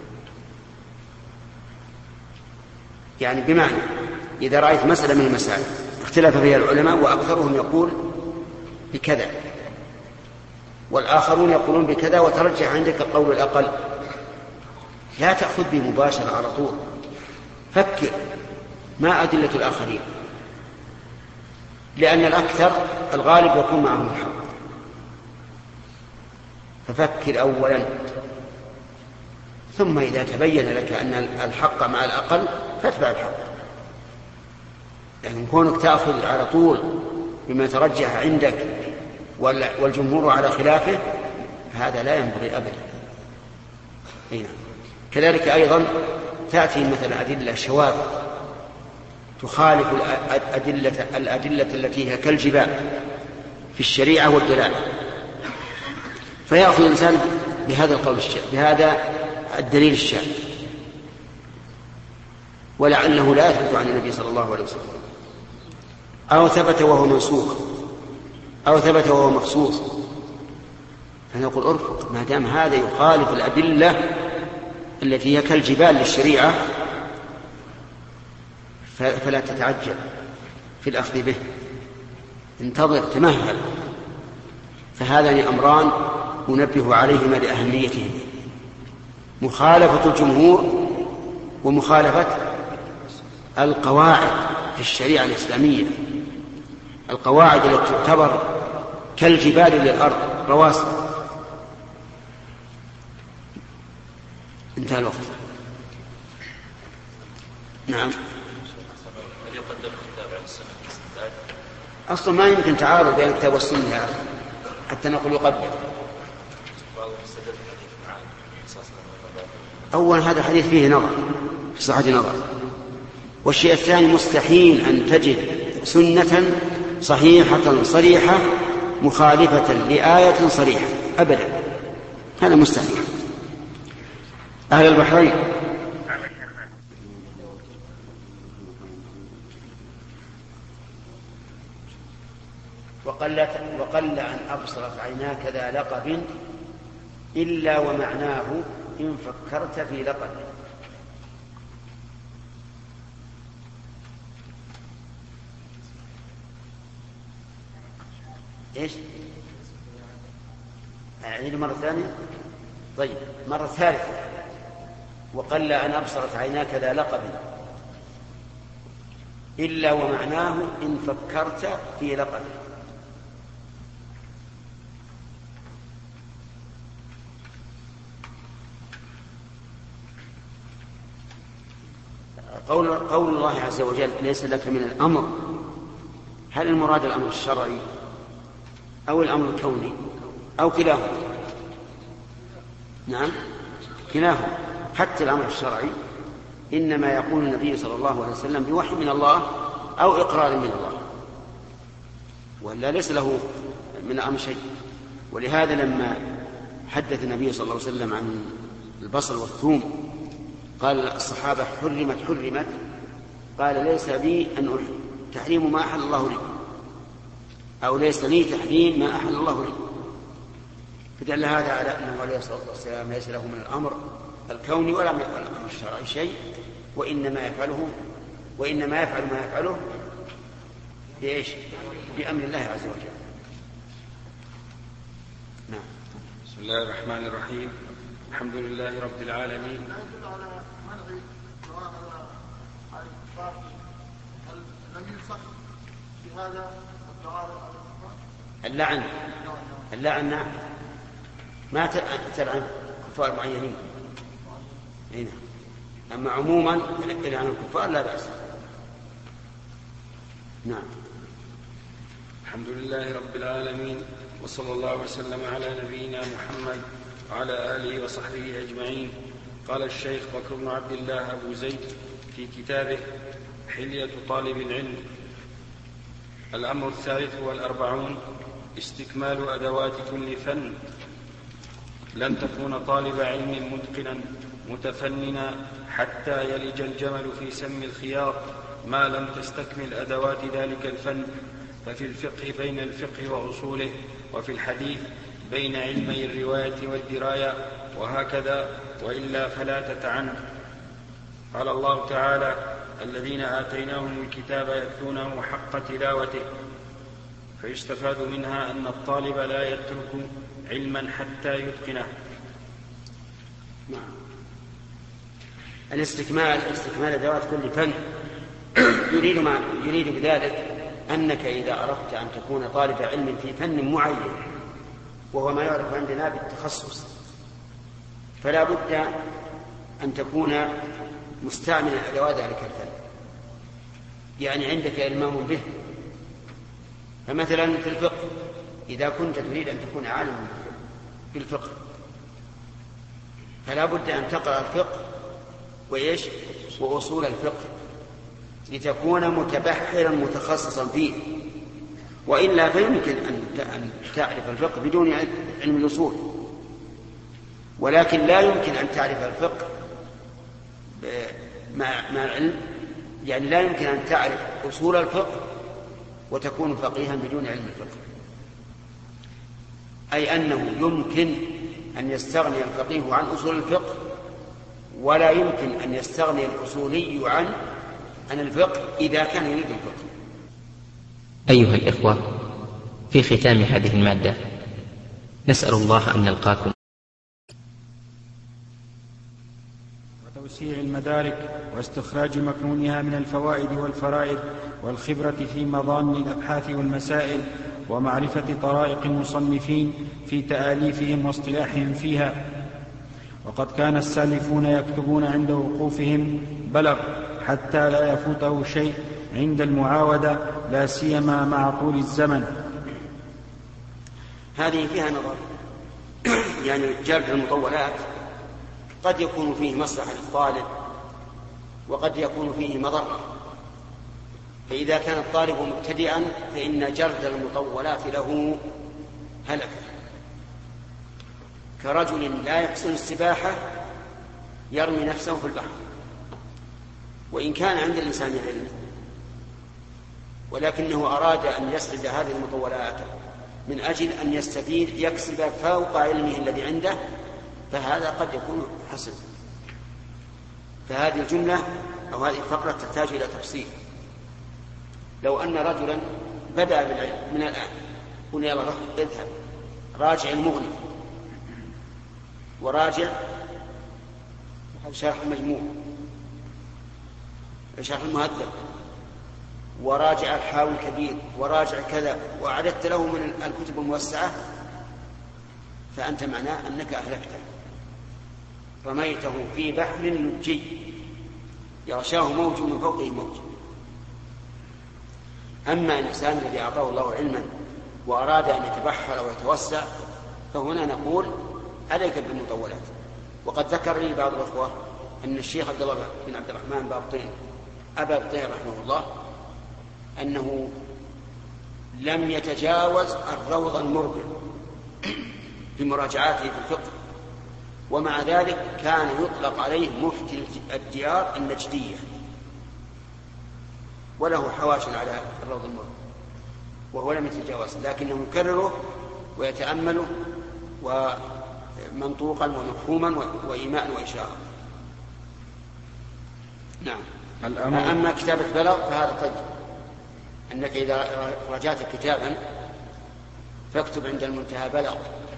يعني بمعنى إذا رأيت مسألة من المسائل اختلف فيها العلماء وأكثرهم يقول بكذا والآخرون يقولون بكذا وترجح عندك القول الأقل، لا تأخذ به مباشرة على طول، فكر ما أدلة الآخرين، لأن الأكثر الغالب يكون معهم الحق، ففكر أولا، ثم إذا تبين لك أن الحق مع الأقل فاتبع الحق. لكن كونك تأخذ على طول بما ترجح عندك والجمهور على خلافه هذا لا ينبغي أبدا. هنا. كذلك أيضا تأتي مثلا أدلة شواذ تخالف الأدلة, الأدلة التي هي كالجبال في الشريعة والدلالة، فيأخذ الإنسان بهذا القول الشاذ، بهذا الدليل الشاذ، ولعله لا يثبت عن النبي صلى الله عليه وسلم، أو ثبت وهو منسوخ، أو ثبت وهو مخصوص، فنقول ارفض ما دام هذا يخالف الأدلة التي هي كالجبال للشريعة، فلا تتعجل في الأخذ به، انتظر تمهل. فهذان أمران ننبه عليهما لأهميتهما: مخالفة الجمهور ومخالفة القواعد في الشريعة الإسلامية، القواعد التي تعتبر كالجبال للأرض رواسي. انتهى الوقت. نعم. أصلا ما يمكن تعارض بين الكتاب والسنة حتى نقول يقدم. أول هذا الحديث فيه نظر، في صحة نظر. والشيء الثاني مستحيل أن تجد سنة صحيحة صريحة مخالفة لآية صريحة أبدا، هذا مستحيل. أهل البحرين وقل, وقل أن أبصرت عيناك ذا لقب إلا ومعناه إن فكرت في لقب. إيش؟ أعيد مرة ثانية؟ طيب مرة ثالثة. وقل أن أبصرت عيناك ذا لقب إلا ومعناه إن فكرت في لقب. قول, قول الله عز وجل ليس لك من الأمر، هل المراد الأمر الشرعي أو الأمر الكوني أو كلاهما؟ نعم كلاهما. حتى الأمر الشرعي إنما يقول النبي صلى الله عليه وسلم بوحي من الله أو إقرار من الله، ولا ليس له من الأمر شيء. ولهذا لما حدث النبي صلى الله عليه وسلم عن البصل والثوم قال الصحابة حرمت حرمت، قال ليس بي أن تحريم ما أحل الله لي، أو ليس لي تحريم ما أحل الله لي. فدل هذا على أنه عليه الصلاة والسلام ليس له من الأمر الكوني ولا من الأمر الشرعي شيء، وإنما يفعله وإنما يفعل ما يفعله بإيش؟ بأمر الله عز وجل. نعم. بسم الله الرحمن الرحيم. الحمد لله رب العالمين. اللعن اللعن نعم، ما تلعن كفار معينين هنا، أما عموما لعن الكفار لا بأس. نعم. الحمد لله رب العالمين، وصلى الله وسلم على نبينا محمد وعلى آله وصحبه أجمعين. قال الشيخ بكر بن عبد الله أبو زيد في كتابه حلية طالب العلم: الأمر الثالث والأربعون استكمال أدوات كل فن. لن تكون طالب علم متقنا متفننا حتى يلج الجمل في سم الخياط ما لم تستكمل أدوات ذلك الفن. ففي الفقه بين الفقه وأصوله، وفي الحديث بين علمي الرواية والدراية، وهكذا، وإلا فلا تتعنت. قال الله تعالى: الذين آتيناهم الكتاب يتلونه حق تلاوته. فيستفاد منها أن الطالب لا يترك علما حتى يتقنه. نعم. الاستكمال استكمال أدوات كل فن يريد ما يريد بذلك أنك إذا أردت أن تكون طالب علم في فن معين، وهو ما يعرف عندنا بالتخصص، فلا بد أن تكون مستعملا أدوات ذلك الفن، يعني عندك إلمام به. فمثلا في الفقه إذا كنت تريد أن تكون عالما بالفقه فلا بد أن تقرأ الفقه وإيش وأصول الفقه لتكون متبحرا متخصصا فيه، وإلا فيمكن أن تعرف الفقه بدون علم الأصول، ولكن لا يمكن أن تعرف الفقه مع العلم، يعني لا يمكن أن تعرف أصول الفقه وتكون فقيها بدون علم الفقه، أي أنه يمكن أن يستغني الفقيه عن أصول الفقه، ولا يمكن أن يستغني الأصولي عن عن الفقه إذا كان يريد الفقه. أيها الإخوة، في ختام هذه المادة نسأل الله أن نلقاكم وتوسيع المدارك واستخراج مكنونها من الفوائد والفرائد والخبرة في مضان الأبحاث والمسائل ومعرفة طرائق المصنفين في تآليفهم واصطلاحهم فيها. وقد كان السالفون يكتبون عند وقوفهم بلغ حتى لا يفوته شيء عند المعاودة، لا سيما مع طول الزمن. هذه فيها نظر، يعني جلب المطولات قد يكون فيه مصلحة للطالب وقد يكون فيه مضرة، فإذا كان الطالب مبتدئا فإن جلد المطولات له هلك، كرجل لا يحسن السباحة يرمي نفسه في البحر، وإن كان عند الإنسان علم ولكنه أراد أن يسرد هذه المطولات من أجل أن يستفيد يكسب فوق علمه الذي عنده، فهذا قد يكون حسن. فهذه الجملة أو هذه الفقرة تحتاج إلى تفصيل. لو أن رجلا بدأ بالعلم من الآن، قلنا يلا اذهب راجع المغني وراجع شرح المجموع شرح المهذب وراجع الحاوي الكبير وراجع كذا، وأعددت له من الكتب الموسعة، فأنت معناه أنك أهلكته، رميته في بحر لجي يغشاه موج من فوقه موج. أما الإنسان الذي أعطاه الله علما وأراد أن يتبحر ويتوسع، فهنا نقول عليك بالمطولات. وقد ذكر لي بعض الأخوة أن الشيخ عبد الله بن عبد الرحمن بابطين أبا بطين رحمه الله أنه لم يتجاوز الروض المربع في مراجعاته في الفقه، ومع ذلك كان يطلق عليه مفتي الديار النجدية، وله حواشي على الروض المربع وهو لم يتجاوز، لكنه يكرره ويتأمله ومنطوقا ومفهوما وإيماء وإشارة. نعم. أما كتابة بلغ فهذا طيب، أنك إذا رجعت كتابا فاكتب عند المنتهى بلغ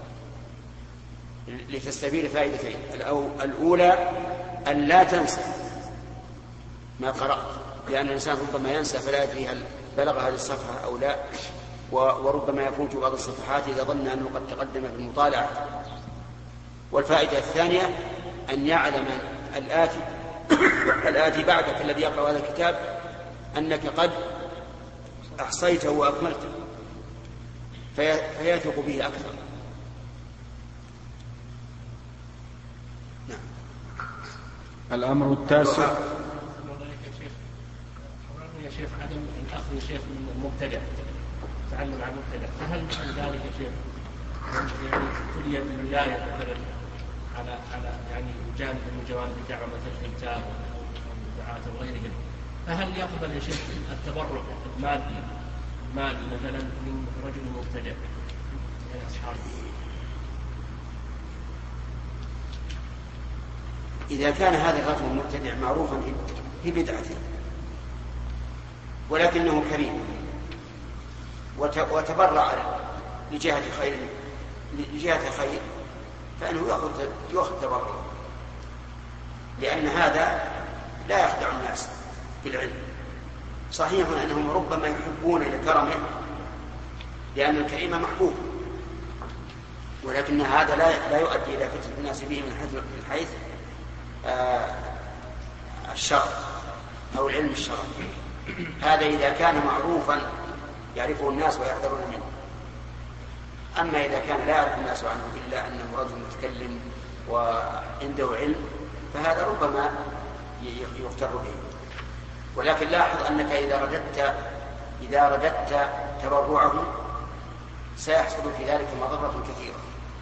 لتستفيد فائدتين. الأولى أن لا تنسى ما قرأت، لأن الإنسان ربما ينسى فلا يدري هل بلغ هذه الصفحة أو لا، وربما يفوت بعض الصفحات إذا ظن أنه قد تقدم في المطالعة. والفائدة الثانية أن يعلم الآتي الآتي بعدك الذي يقرأ هذا الكتاب أنك قد أحصيته وأكملته، فيثق به أكثر. نعم. الأمر التاسع يا شيخ عدم الأخذ يا شيخ من المبتدع، تعلم عن المبتدع، فهل من ذلك يا شيخ يعني كلية الولاية مثلا على على يعني جانب من جوانب الدعوة مثل الكتاب والدعاة وغيرهم، فهل يقبل يا شيخ التبرع المادي المالي مثلا من رجل مبتدع من أصحابه؟ إذا كان هذا الرجل المبتدع معروفا في بدعته ولكنه كريم وتبرع لجهة خير لجهة خير فإنه يأخذ تبرع، لأن هذا لا يخدع الناس في العلم. صحيح أنهم ربما يحبون لكرمه لأن الكريم محبوب، ولكن هذا لا لا يؤدي إلى فتنة الناس به من حيث آه الشرع أو العلم الشرعي. هذا إذا كان معروفا يعرفه الناس ويحذرون منه. أما إذا كان لا يعرف الناس عنه إلا أنه رجل متكلم وعنده علم، فهذا ربما يغتر به. ولكن لاحظ أنك إذا رددت إذا رددت تبرعه سيحصل في ذلك مضرة كثيرة،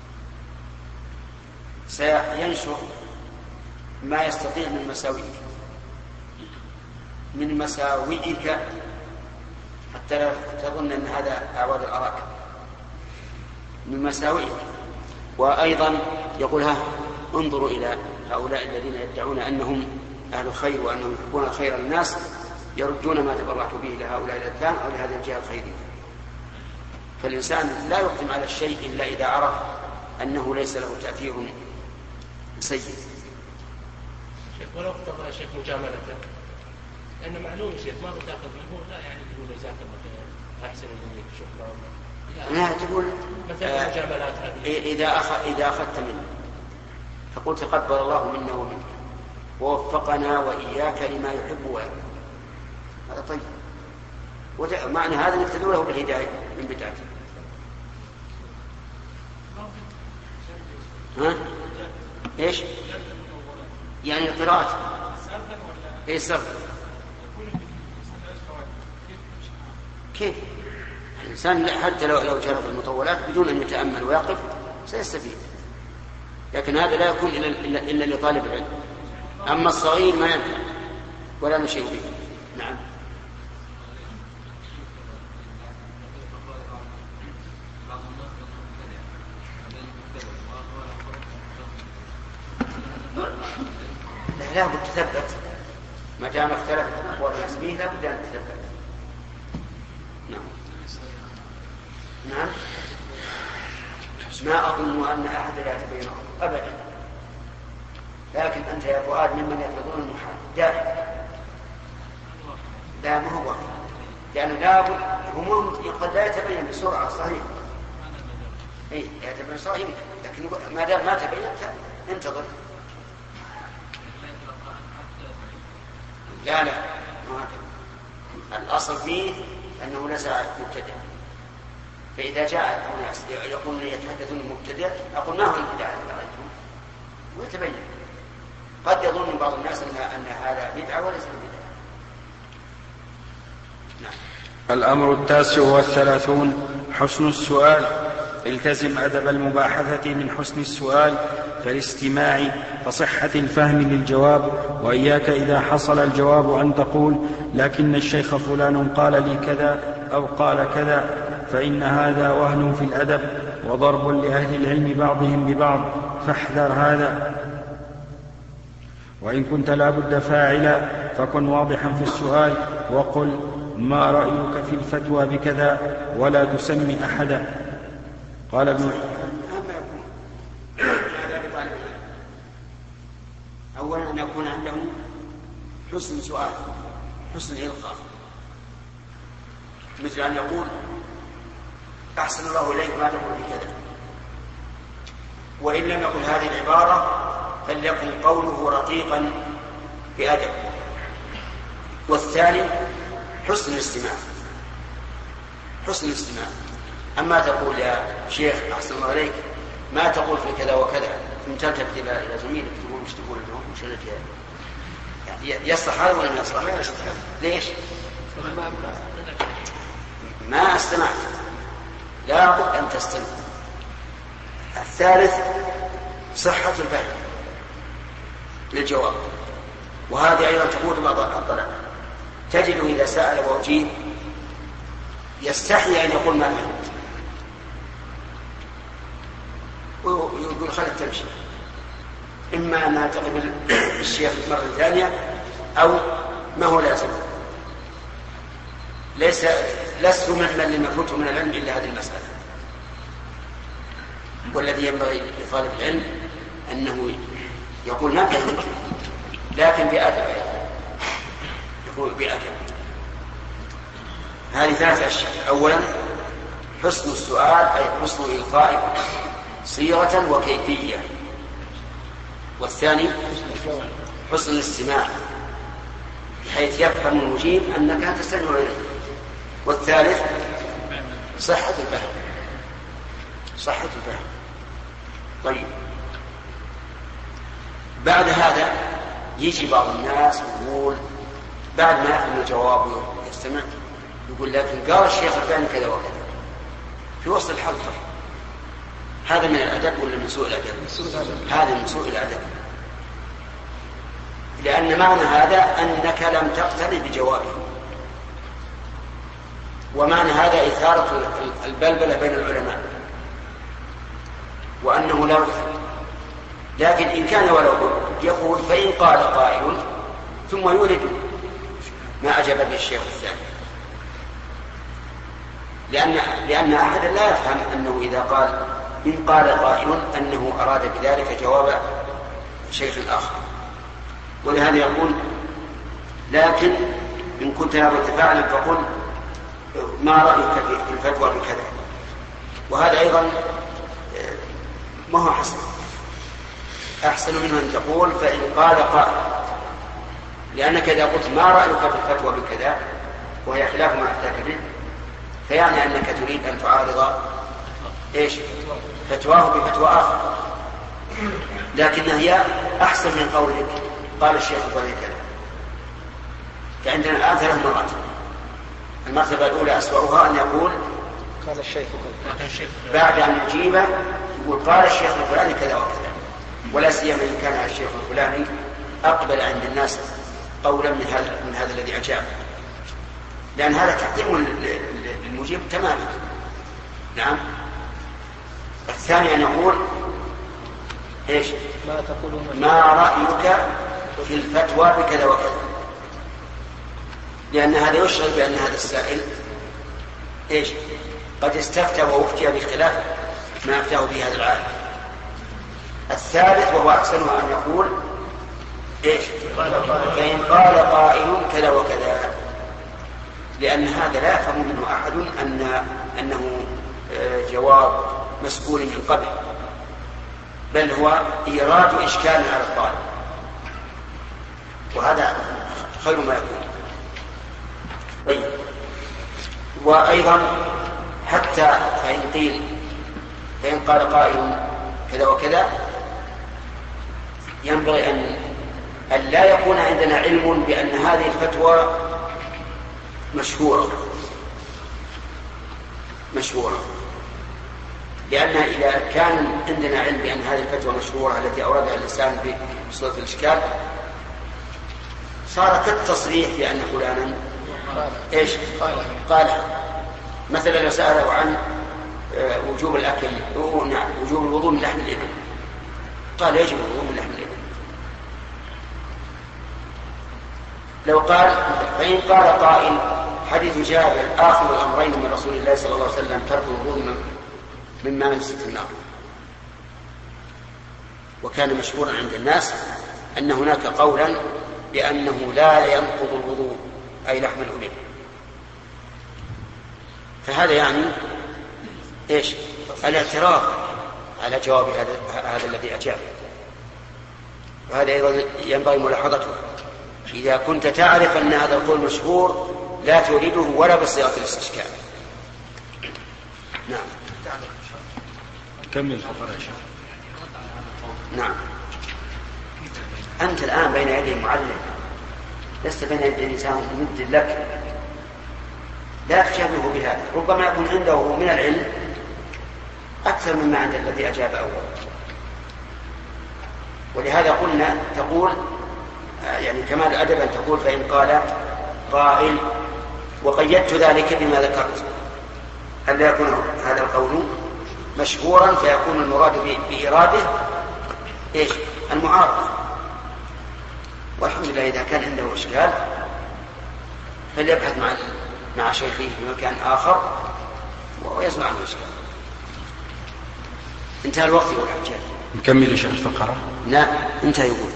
سينشر ما يستطيع من مساوئك من مساوئك حتى لا تظن أن هذا أعواد الأراك من مساوئك. وأيضا يقول ها انظروا إلى هؤلاء الذين يدعون أنهم أهل الخير وأنهم يحبون الخير للناس، يردون ما تبرعت به لهؤلاء الأذكار أو لهذه الجهة الخيرية. فالإنسان لا يقدم على الشيء إلا إذا عرف أنه ليس له تأثير سيء. شيخ ولو اقتضى شيخ مجاملته، لأن معلوم شيخ ما بتاخذ منه لا يعني تقول جزاك الله أحسن إليك شكرا. لا تقول مثلا المجاملات هذه إذا أخذ إذا أخذت منه فقلت تقبل الله منا ومنك ووفقنا وإياك لما يحب ويرضى، هذا طيب. ومعنى هذا انك تدعو له بالهداية من بدايته. ها؟ ايش؟ يعني القراءة ايه الصرف؟ كيف؟ الإنسان حتى لو لو جرب المطولات بدون أن يتأمل ويقف سيستفيد، لكن هذا لا يكون إلا إلا لطالب العلم. أما الصغير ما ينفع ولا نشيء به. نعم. لا بد تثبت ما دام اختلفت أقوال الناس به لا بد أن تثبت. نعم. نعم. ما أظن أن أحد لا يتبينه أبدا، لكن أنت يا فؤاد ممن يفرضون المحال دائما. لا ما هو واقع، لأنه لابد هموم قد لا يتبين بسرعة صحيح. إيه يتبين بسرعة يمكن، لكن ما دام ما تبين انتظر. لا لا ما الأصل فيه أنه ليس مبتدع. فإذا جاء الناس يقولون يتحدثون المبتدع أقول ما هو البدع الذي رأيتم ويتبين. قد يظن بعض الناس أن أن هذا بدعة وليس بدعة. نعم. الأمر التاسع والثلاثون حسن السؤال. التزم أدب المباحثة من حسن السؤال كالاستماع فصحة الفهم للجواب، وإياك إذا حصل الجواب أن تقول لكن الشيخ فلان قال لي كذا أو قال كذا، فإن هذا وهن في الأدب وضرب لأهل العلم بعضهم ببعض، فاحذر هذا. وإن كنت لا بد فاعلا فكن واضحا في السؤال وقل ما رأيك في الفتوى بكذا ولا تسمي أحدا. قال ابن أولا أن يكون عنده حسن سؤال حسن إلقاء، مثل أن يقول أحسن الله إليك ما تقول بكذا، وإن لم يقل هذه العبارة فليكن قوله رقيقا بأدب. والثاني حسن الاستماع حسن الاستماع. أما تقول يا شيخ أحسن الله إليك ما تقول في كذا وكذا ثم تلتفت إلى زميلك تقول مش تقول لهم مش يعني يصلح هذا ولا ما يصلح؟ ما يصلح. ليش؟ ما استمعت، لا بد أن تستمع. الثالث صحة الفهم للجواب، وهذه أيضا تقول بعض الطلبة تجد إذا سأل وأجيب يستحي أن يقول ما فهمت ويقول خلت تمشي، إما أنها تقبل الشيخ مرة ثانية أو ما هو لازم. ليس لست ممن لم يفوته من العلم إلا هذه المسألة. والذي ينبغي لطالب العلم أنه يقول ما فهمت لكن بأدب، يقول بأدب. هذه ثلاث أشياء. أولا حسن السؤال أي حسن إلقاء صيغة وكيفية، والثاني حسن الاستماع بحيث يفهم المجيب أنك تستمع إليه، والثالث صحة الفهم صحة الفهم. طيب بعد هذا يجي بعض الناس يقول بعد ما يفهم الجواب ويستمع يقول لكن قال الشيخ الفلاني كذا وكذا في وسط الحلقة. هذا من الأدب ولا من سوء الأدب؟ هذا من سوء الأدب، لأن معنى هذا أنك لم تقتنع بجوابه، ومعنى هذا إثارة البلبلة بين العلماء وأنه لا يفهم. لكن إن كان ولو يقول فإن قال قائل ثم يورد ما أجاب به الشيخ الثاني، لأن لأن أحدا لا يفهم أنه إذا قال إن قال قائل أنه أراد بذلك جواب شيخ آخر. ولهذا يقول لكن إن كنت لا تفاعلا فقل ما رأيك في الفتوى بكذا. وهذا أيضا ما هو حسن، أحسن منه أن تقول فإن قال قائل، لأنك إذا قلت ما رأيك في الفتوى بكذا وهي خلاف ما أفتاك به فيعني أنك تريد أن تعارض إيش فتواه بفتوى آخر، لكن هي أحسن من قولك قال الشيخ الفلاني كذا. فعندنا الآن ثلاث مرات. المرتبة الأولى أسوأها أن يقول قال الشيخ بعد أن يجيبه يقول قال الشيخ الفلاني كذا وكذا، ولا سيما إن كان الشيخ الفلاني أقبل عند الناس قولا من هذا من هذا الذي أجاب، لأن هذا تقديم للمجيب تماما. نعم. الثاني أن يقول إيش ما تقولون ما رأيك في الفتوى بكذا وكذا، لأن هذا يشعر بأن هذا السائل إيش قد استفتى وأفتي بخلاف ما أفتاه به هذا العالم. الثالث وهو أحسنها أن يقول إيش فإن قال قائل كذا وكذا، لأن هذا لا يفهم منه أحد أن أنه جواب مسؤول من قبل، بل هو إيراد إشكال على الطالب، وهذا خير ما يكون. طيب. وأيضا حتى فإن قيل فإن قال قائل كذا وكذا ينبغي أن أن لا يكون عندنا علم بأن هذه الفتوى مشهورة مشهورة لأن إذا كان عندنا علم بأن هذه الفتوى مشهورة التي أوردها الإنسان بصورة الإشكال صار كالتصريح بأن فلانا إيش قال. مثلا لو سأله عن وجوب الأكل نعم وجوب الوضوء من لحم الإبل قال يجب الوضوء من لحم الإبل. لو قال فإن قال قائل حديث جابر آخر الأمرين من رسول الله صلى الله عليه وسلم ترك الوضوء مما مسست النار، وكان مشهورا عند الناس أن هناك قولا بأنه لا ينقض الوضوء أي لحم الإبل، فهذا يعني إيش الاعتراض على جواب هذا هذا الذي أجاب. وهذا أيضا ينبغي ملاحظته، إذا كنت تعرف أن هذا القول مشهور لا تريده ولا بصيغة الاستشكال. نعم. كمل فقرة يا شيخ. نعم. أنت الآن بين يدي معلم، لست بين يدي إنسان ممد لك، لا تشابهه بهذا، ربما يكون عنده من العلم أكثر مما عند الذي أجاب أول. ولهذا قلنا تقول يعني كمال الأدب أن تقول فإن قال قائل، وقيدت ذلك بما ذكرت، أن لا يكون هذا القول مشهورا فيكون المراد بإراده إيش المعارضة. والحمد لله إذا كان عنده إشكال فليبحث مع مع شيخه في مكان آخر ويسمع عنه إشكال. انتهى الوقت يقول الحجاج. نكمل يا شيخ الفقرة. لا انتهى يقول.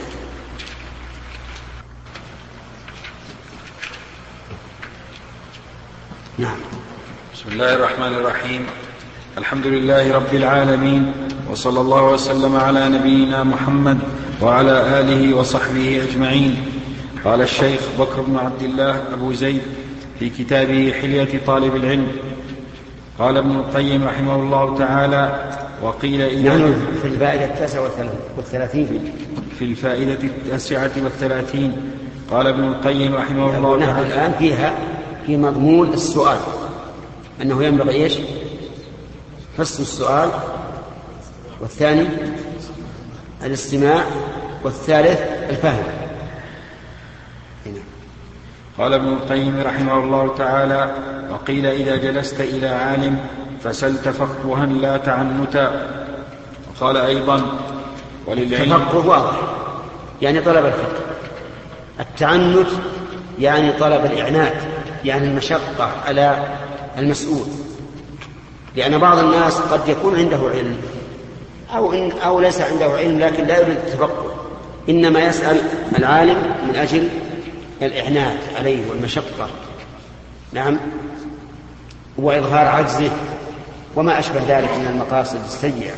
نعم. بسم الله الرحمن الرحيم. الحمد لله رب العالمين، وصلى الله وسلم على نبينا محمد وعلى آله وصحبه أجمعين. قال الشيخ بكر بن عبد الله أبو زيد في كتابه حلية طالب العلم، قال ابن القيم رحمه الله تعالى: وقيل إن نحن في الفائدة التاسعة والثلاثين في الفائدة التاسعة والثلاثين. قال ابن القيم رحمه الله تعالى الآن فيها في مضمون السؤال أنه ينبغي إيش؟ حسن السؤال، والثاني الاستماع، والثالث الفهم. هنا. قال ابن القيم رحمه الله تعالى: وقيل إذا جلست إلى عالم فسلت فقها لا تعنتا. وقال أيضا: وللعلم التفقه واضح يعني طلب الفقه، التعنت يعني طلب الإعنات، يعني المشقة على المسؤول، لأن بعض الناس قد يكون عنده علم أو, إن أو ليس عنده علم لكن لا يريد التفقه، إنما يسأل العالم من أجل الإعنات عليه والمشقة، نعم، وإظهار عجزه وما أشبه ذلك من المقاصد السيئة.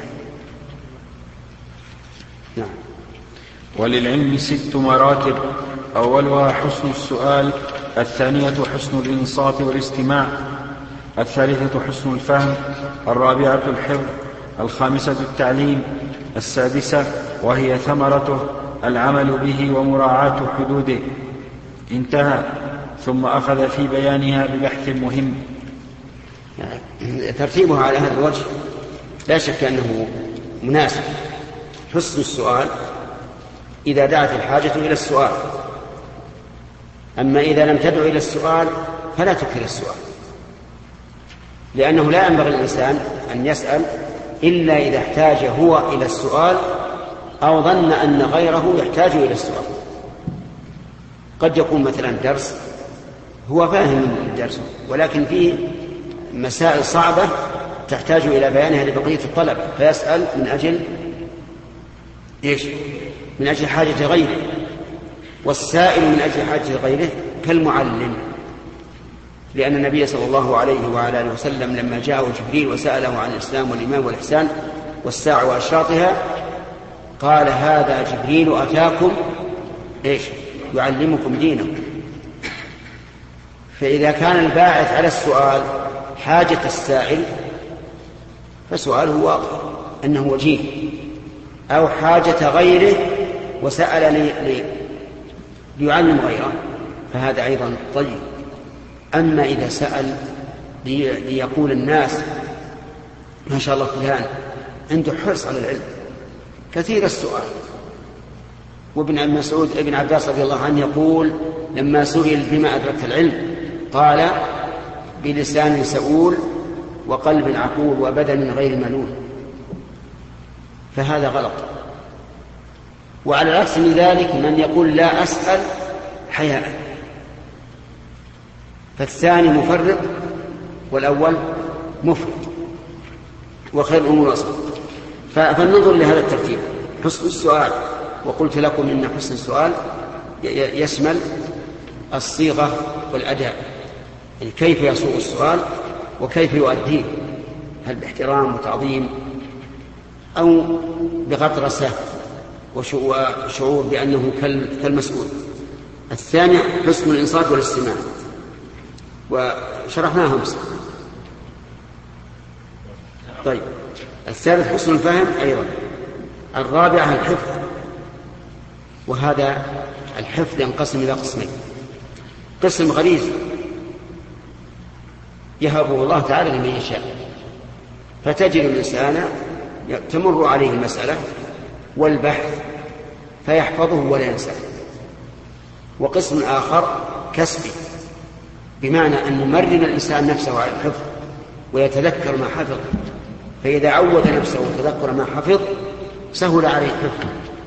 نعم. وللعلم ست مراتب: أولها حسن السؤال، الثانية حسن الإنصات والاستماع، الثالثة حسن الفهم، الرابعة الحفظ، الخامسة التعليم، السادسة وهي ثمرته العمل به ومراعاة حدوده. انتهى. ثم أخذ في بيانها ببحث مهم. ترتيبها على هذا الوجه لا شك أنه مناسب. حسن السؤال إذا دعت الحاجة إلى السؤال، أما إذا لم تدع إلى السؤال فلا تكثر السؤال، لأنه لا ينبغي الإنسان أن يسأل إلا إذا احتاج هو إلى السؤال أو ظن أن غيره يحتاج إلى السؤال. قد يكون مثلا درس هو فاهم الدرس ولكن فيه مسائل صعبة تحتاج إلى بيانها لبقية الطلب، فيسأل من أجل إيش؟ من أجل حاجة غيره. والسائل من أجل حاجة غيره كالمعلم، لأن النبي صلى الله عليه وعلى آله وسلم لما جاءه جبريل وسأله عن الإسلام والإيمان والإحسان والساعة وأشراطها قال: هذا جبريل أتاكم إيش؟ يعلمكم دينكم. فإذا كان الباعث على السؤال حاجة السائل فسؤاله واضح أنه وجيه، أو حاجة غيره وسأل لي لي ليعلم غيره فهذا أيضا طيب. أما إذا سأل لي ليقول الناس ما شاء الله فلان عنده حرص على العلم كثير السؤال. وابن مسعود ابن عباس رضي الله عنه يقول لما سئل بما أدركت العلم قال: بلسان سؤول وقلب عقول وبدن غير ملول. فهذا غلط. وعلى العكس من ذلك من يقول لا أسأل حياء، فالثاني مفرط والأول مفرط، وخير الأمور أصلا. فلننظر لهذا الترتيب: حسن السؤال، وقلت لكم إن حسن السؤال يشمل الصيغة والأداء، يعني كيف يصوغ السؤال وكيف يؤديه، هل باحترام وتعظيم أو بغطرسة وشعور بأنه كالمسؤول. الثاني حسن الإنصات والاستماع، وشرحناها أمس. طيب، الثالث حسن الفهم أيضا. الرابعة الحفظ، وهذا الحفظ ينقسم إلى قسمين: قسم غريز يهبه الله تعالى لمن يشاء، فتجد الإنسان تمر عليه المسألة والبحث فيحفظه ولا ينساه. وقسم آخر كسبي، بمعنى أن يمرن الإنسان نفسه على الحفظ ويتذكر ما حفظ، فإذا عود نفسه وتذكر ما حفظ سهل عليه الحفظ.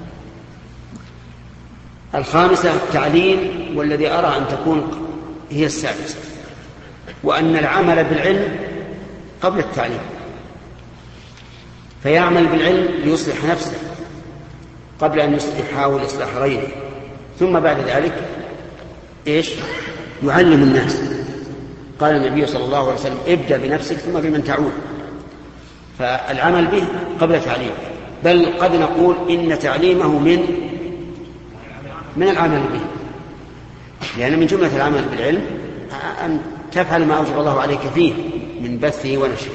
الخامسة التعليم، والذي أرى أن تكون هي السادسة، وأن العمل بالعلم قبل التعليم، فيعمل بالعلم ليصلح نفسه قبل أن يحاول إصلاح غيره، ثم بعد ذلك إيش؟ يعلم الناس. قال النبي صلى الله عليه وسلم: ابدأ بنفسك ثم بمن تعود. فالعمل به قبل تعليمه، بل قد نقول إن تعليمه من من العمل به، لأن من جملة العمل بالعلم أن تفعل ما أوجب الله عليك فيه من بثه ونشره.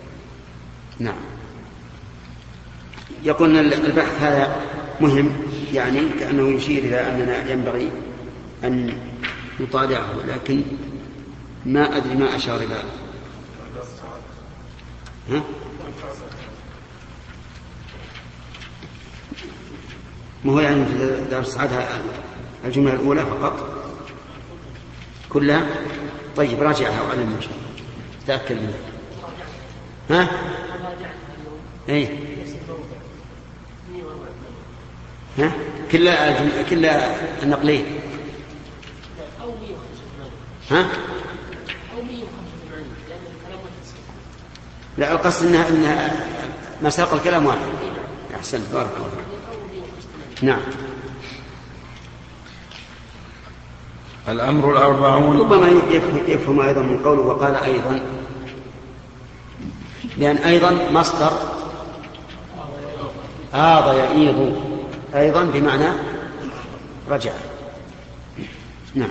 نعم. يقول البحث هذا مهم يعني كأنه يشير إلى أننا ينبغي أن نطالعه، لكن ما أدري ما أشار إلى ها؟ ما هو يعني في دار السعادة الجملة الأولى فقط كلها؟ طيب راجعها وعلمنا إن شاء الله تأكد منها. ها؟ إيه؟ ها؟ كلها كلها النقلين. ها؟ لا القصد إنها, إنها مساق الكلام واحد. أحسن بارك الله. نعم. الأمر الأربعون. ربما يفهم أيضا من قوله وقال أيضا، لأن أيضا مصدر آض يئيض أيضا بمعنى رجع. نعم.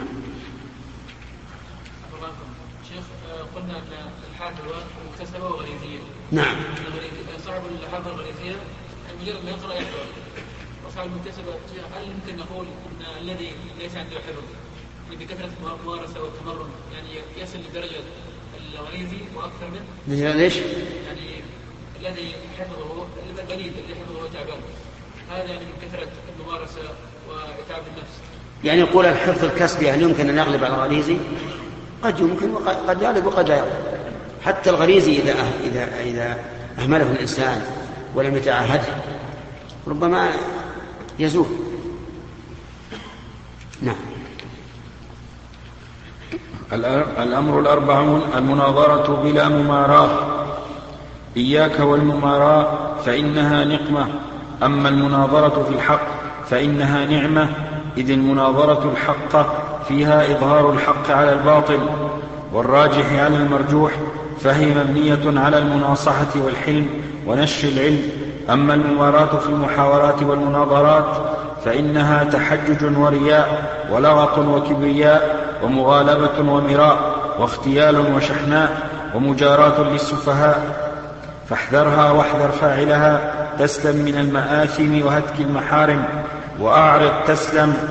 شيخ قلنا أن الحافظة مكتسبة وغريزية. نعم. صاحب الحافظة الغريزية مجرد ما يقرأ يحفظ، وصاحب المكتسبة هل يمكن نقول أن الذي ليس عنده حفظ بكثرة الممارسة والتمرن يعني يصل لدرجة الغريزي وأكثر منه؟ ليش؟ يعني الذي حفظه البليد الذي حفظه تعبان، هذا يعني من كثرة الممارسة وإتعاب النفس. يعني يقول الحفظ الكسبي هل يمكن أن يغلب على الغريزي؟ قد يمكن وقد يغلب وقد لا يغلب. حتى الغريزي إذا إذا إذا أهمله الإنسان ولم يتعاهده ربما يزول. نعم. الأمر الأربعون. المناظرة بلا مماراة. إياك والمماراة فإنها نقمة، أما المناظرة في الحق فإنها نعمة، إذ المناظرة الحق فيها إظهار الحق على الباطل والراجح على المرجوح، فهي مبنية على المناصحة والحلم ونشر العلم. أما المماراة في المحاورات والمناظرات فإنها تحجج ورياء ولغط وكبرياء ومغالبة ومراء واختيال وشحناء ومجاراة للسفهاء، فاحذرها واحذر فاعلها تسلم من المآثم وهتك المحارم، وأعرض تسلم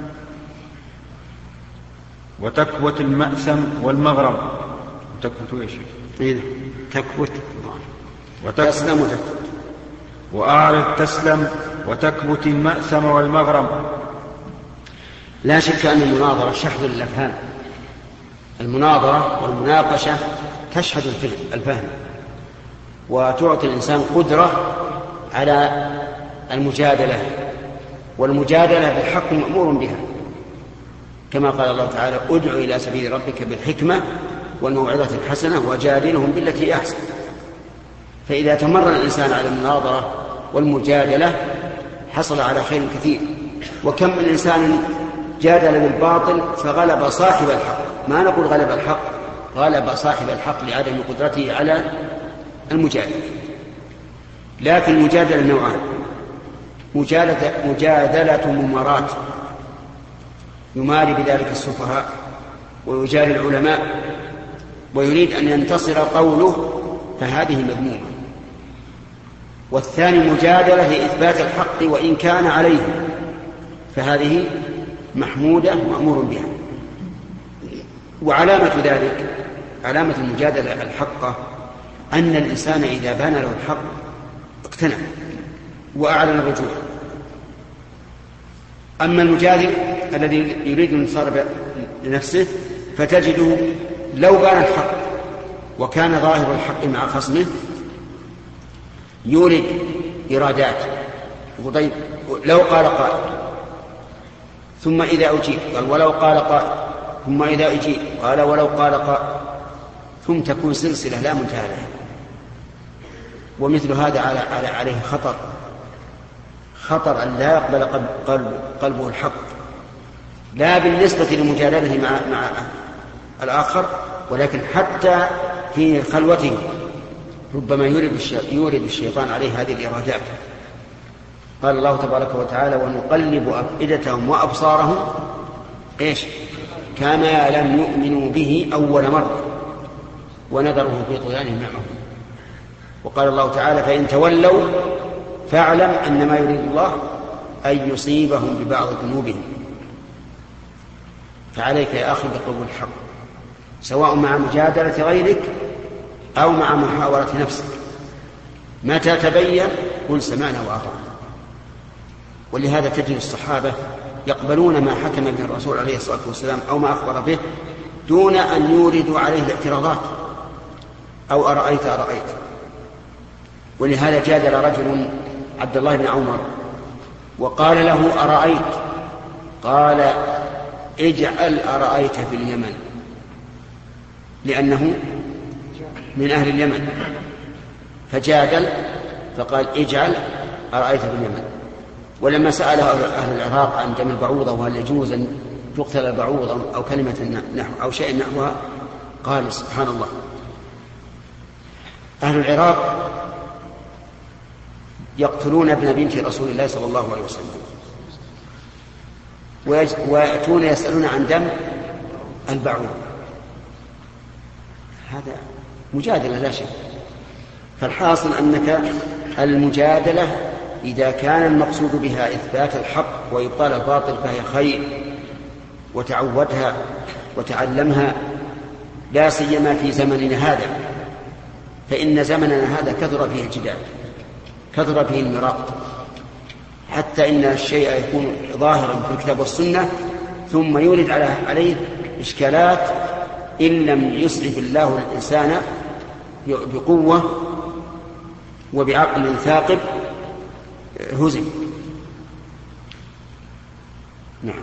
وتكبت المأثم والمغرم. تكبت ايش؟ إيه تكبت وتسلم وتكبت. وأعرض تسلم وتكبت المأثم والمغرم. لا شك أن المناظرة شحذ الأفهام. المناظرة والمناقشة تشحذ الفهم وتعطي الإنسان قدرة على المجادلة، والمجادلة بالحق مأمور بها، كما قال الله تعالى ادع إلى سبيل ربك بالحكمة والموعظة الحسنة وجادلهم بالتي أحسن. فإذا تمرن الإنسان على المناظرة والمجادلة حصل على خير كثير. وكم من إنسان جادل بالباطل فغلب صاحب الحق، ما نقول غلب الحق، غلب صاحب الحق لعدم قدرته على المجادلة. لكن المجادلة نوعان: مجادلة, مجادلة ممارات يماري بذلك السفهاء ويجاري العلماء ويريد أن ينتصر قوله، فهذه مذمومة. والثاني مجادلة لإثبات الحق وإن كان عليه، فهذه محمودة مأمور بها. وعلامة ذلك، علامة المجادلة الحقة، أن الإنسان إذا بان له الحق اقتنع وأعلن الرجوع. أما المجادل الذي يريد الانتصار لنفسه فتجده لو بان الحق وكان ظاهر الحق مع خصمه يورد إرادات. طيب لو قال قائل ثم إذا أجيب قال ولو قال قائل ثم إذا أجيب قال ولو قال قائل، ثم تكون سلسلة لا منتهى لها. ومثل هذا على على عليه خطر خطر أن لا يقبل قلب قلبه الحق، لا بالنسبة لمجادلته مع مع الآخر، ولكن حتى في خلوته ربما يورد يورد الشيطان عليه هذه الإرادات. قال الله تبارك وتعالى ونقلب أفئدتهم وأبصارهم إيش كما لم يؤمنوا به أول مرة ونذرهم في طغيانهم يعمهون. وقال الله تعالى فإن تولوا فاعلم أن ما يريد الله أن يصيبهم ببعض ذنوبهم. فعليك يا أخي بقبول الحق، سواء مع مجادلة غيرك أو مع محاورة نفسك. متى تبين قل سمعنا وأطعنا. ولهذا تجد الصحابة يقبلون ما حكم به الرسول عليه الصلاة والسلام أو ما أخبر به دون أن يوردوا عليه الاعتراضات أو أرأيت أرأيت. ولهذا جادل رجل عبد الله بن عمر وقال له أرأيت، قال اجعل أرأيت في اليمن، لأنه من أهل اليمن، فجادل فقال اجعل أرأيت في اليمن. ولما سأله أهل العراق عن دم البعوضة وهل يجوز أن يقتل البعوض أو كلمة نحو أو شيء نحوها، قال سبحان الله، أهل العراق يقتلون ابن بنت رسول الله صلى الله عليه وسلم ويأتون يسألون عن دم البعوض. هذا مجادلة لا شك. فالحاصل أنك المجادلة إذا كان المقصود بها إثبات الحق وإبطال الباطل فهي خير، وتعودها وتعلمها، لا سيما في زمننا هذا، فإن زمننا هذا كثر فيه الجدال، كثر فيه المراء، حتى إن الشيء يكون ظاهرا في الكتاب والسنة ثم يورد عليه إشكالات إن لم يسعف الله الإنسان بقوة وبعقل ثاقب هزم. نعم.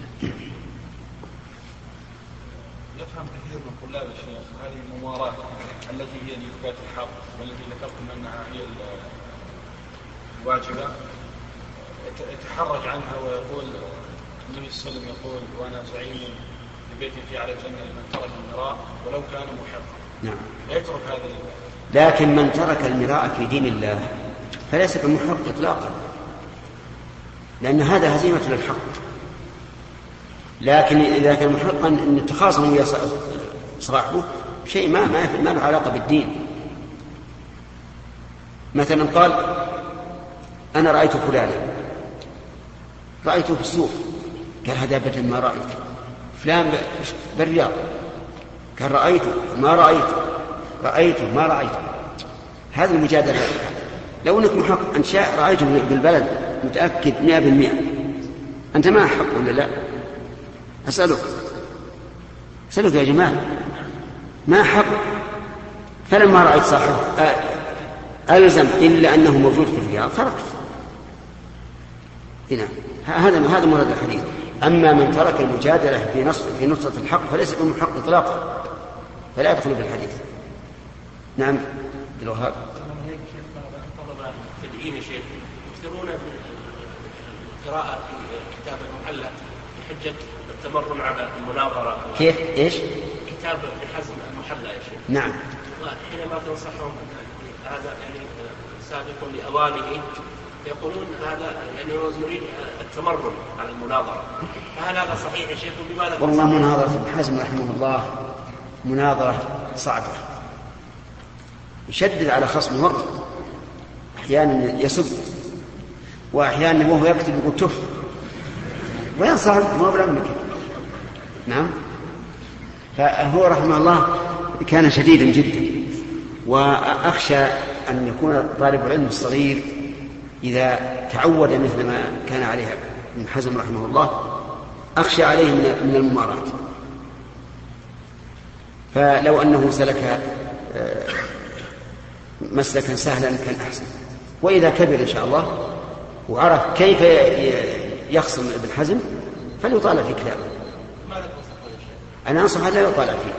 يفهم كثير من طلاب الشيخ هذه الممارات التي هي لإثبات الحق والتي ذكرتم أنها هي الواجبة يتحرج عنها ويقول النبي صلى الله عليه وسلم يقول وأنا زعيم ببيت في على الجنة لمن ترك المراء ولو كان محقا. نعم. لا يترك هذا. لكن من ترك المراء في دين الله فليس بمحق إطلاقا، لأن هذا هزيمة للحق. لكن إذا كان محقا أن التخاصم ويا صاحبه شيء ما ما ما له علاقة بالدين. مثلا قال أنا رأيت فلانا، رأيته في السوق، قال هذا أبدا ما رأيت. فلان بالرياض، قال رأيته ما رأيت، رأيته ما رأيت. هذه المجادلة. لو أنك محق أن شاء رأيته بالبلد متأكد مئة بالمئة، أنت ما حق ولا لا؟ أسألك أسألك يا جماعة، ما حق؟ فلما رأيت صاحبه ألزم إلا أنه موجود في الرياض تركت. هنا هذا هذا مراد الحديث. أما من ترك المجادلة في نص في نصرة الحق فليس بمحق إطلاقا، فلا يدخل في الحديث. نعم. الوهاب تدعين يا شيخ يكثرون القراءة في كتاب المحلى بحجة التمرن على المناظرة. كيف ايش؟ كتاب ابن حزم المحلى يا شيخ. نعم. وحينما تنصحهم هذا يعني سابق لأوانه يقولون هذا يعني نريد التمرن على المناظرة، فهل هذا صحيح يا شيخ؟ بماذا؟ والله مناظرة ابن حزم رحمه الله مناظرة صعبة، يشدد على خصمه مرة، أحيانا يسب وأحيانا وهو يكتب يقول تف وينصح ما بلغمك. نعم. فهو رحمه الله كان شديدا جدا، وأخشى أن يكون طالب العلم الصغير إذا تعود مثل ما كان عليه ابن حزم رحمه الله أخشى عليه من الممارات. فلو أنه سلك مسلكا سهلا كان أحسن. وإذا كبر إن شاء الله وعرف كيف يخصم ابن حزم فليطالع في كتابه. أنا أنصح لا يطالع فيه.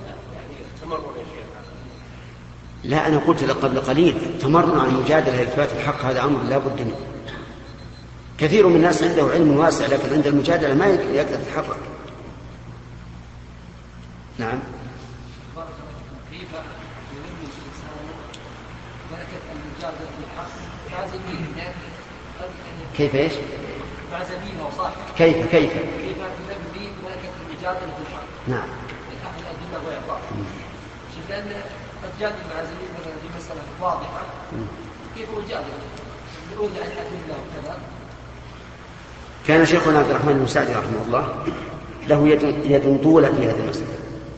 لا، أنا قلت قبل قليل التمرن على المجادلة لإثبات الحق هذا أمر لا بد منه. كثير من الناس عنده علم واسع لكن عند المجادلة ما يقدر يتحرك. نعم. كيف ايش؟ كيف كيف؟ كيف تنبي ملكة المجادلة بالحق؟ نعم. الحق الأدلة وإعطاء. شوف لأن قد جادل مع زميل مثلا في مسألة واضحة كيف هو جادل؟ يقول لأن الأدلة وكذا كان شيخنا عبد الرحمن بن سعدي رحمه الله له يد طولة في هذه المسألة،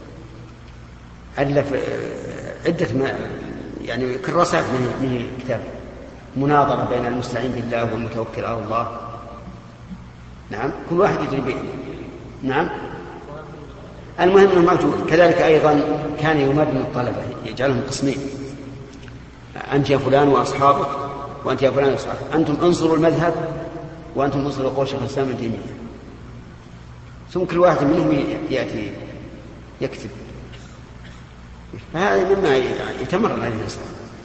ألف عدة ما يعني كراسات من كتاب مناظرة بين المستعين بالله والمتوكل على الله. نعم، كل واحد يدري به. نعم، المهم أنه موجود. كذلك أيضا كان يمرن الطلبة، يجعلهم قسمين، أنت يا فلان وأصحابك، وأنت يا فلان وأصحابك، أنتم انصروا المذهب وأنتم انصروا قول شيخ الإسلام ابن تيمية. ثم كل واحد منهم يأتي يكتب. فهذا مما يتمرن عليه الإنسان.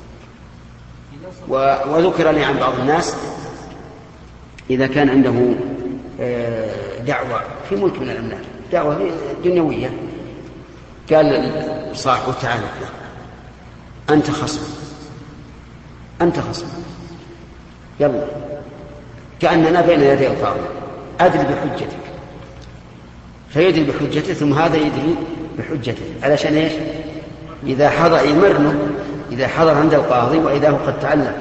وذكر لي عن بعض الناس إذا كان عنده دعوة في ملك من الأملاك، دعوة دنيوية، قال صاحبه تعالى أنت خصم أنت خصم يلا كأننا بين يدي القاضي، أدري بحجتك. فيدري بحجته، ثم هذا يدري بحجته، علشان إيش؟ إذا حضر يمرنه، إذا حضر عند القاضي وإذا هو قد تعلم،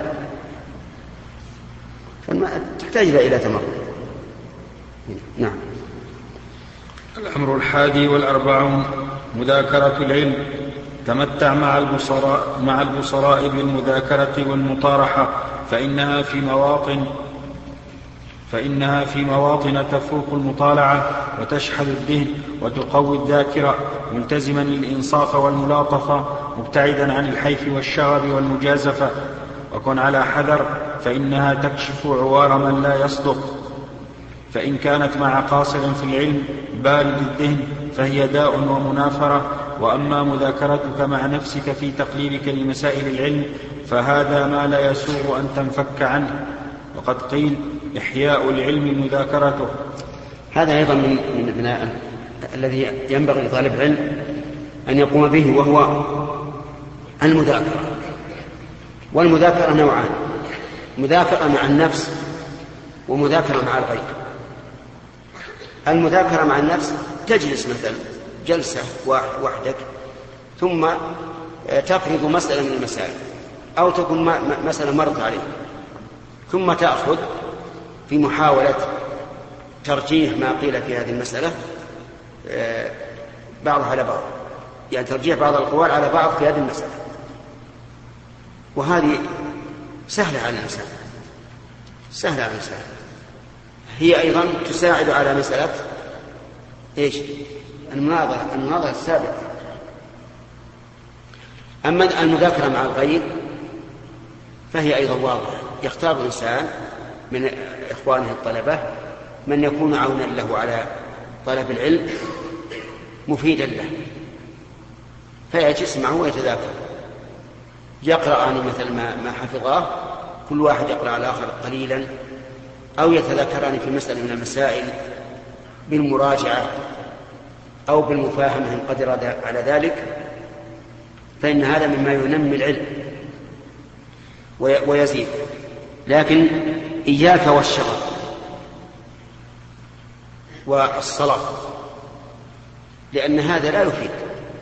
تحتاج إلى تمرن. نعم. الأمر الحادي والأربعون مذاكرة العلم. تمتع مع البصراء, مع البصراء بالمذاكرة والمطارحة، فإنها في مواطن فإنها في مواطن تفوق المطالعة وتشحذ الذهن وتقوي الذاكرة، ملتزما للإنصاف والملاطفة، مبتعدا عن الحيف والشغب والمجازفة، وكن على حذر، فإنها تكشف عوار من لا يصدق. فإن كانت مع قاصر في العلم بارد الذهن فهي داء ومنافرة. وأما مذاكرتك مع نفسك في تقليلك لمسائل العلم فهذا ما لا يسوغ أن تنفك عنه. وقد قيل إحياء العلم مذاكرته. هذا أيضا من, من, من الذي ينبغي لطالب العلم أن يقوم به، وهو المذاكرة. والمذاكرة نوعان: مذاكرة مع النفس ومذاكرة مع الغير. المذاكرة مع النفس تجلس مثلا جلسة وحدك ثم تفرض مسألة من المسائل، أو تكون مسألة مرت عليك، ثم تأخذ في محاولة ترجيح ما قيل في هذه المسألة بعضها على بعض، يعني ترجيح بعض الأقوال على بعض في هذه المسألة. وهذه سهلة على الإنسان، سهلة على الإنسان. هي أيضا تساعد على مسألة إيش؟ المناظرة المناظرة السابقة. أما المذاكرة مع الغير فهي أيضا واضحة. يختار الإنسان من إخوانه الطلبة من يكون عونا له على طلب العلم مفيدا له، فيجلس معه ويتذاكر، يقرأان مثل ما, ما حفظاه، كل واحد يقرأ على الآخر قليلا، أو يتذاكران في مسألة من المسائل بالمراجعة أو بالمفاهمة إن قدر على ذلك، فإن هذا مما ينمي العلم ويزيد. لكن إياك والشغل والصلاة، لأن هذا لا يفيد.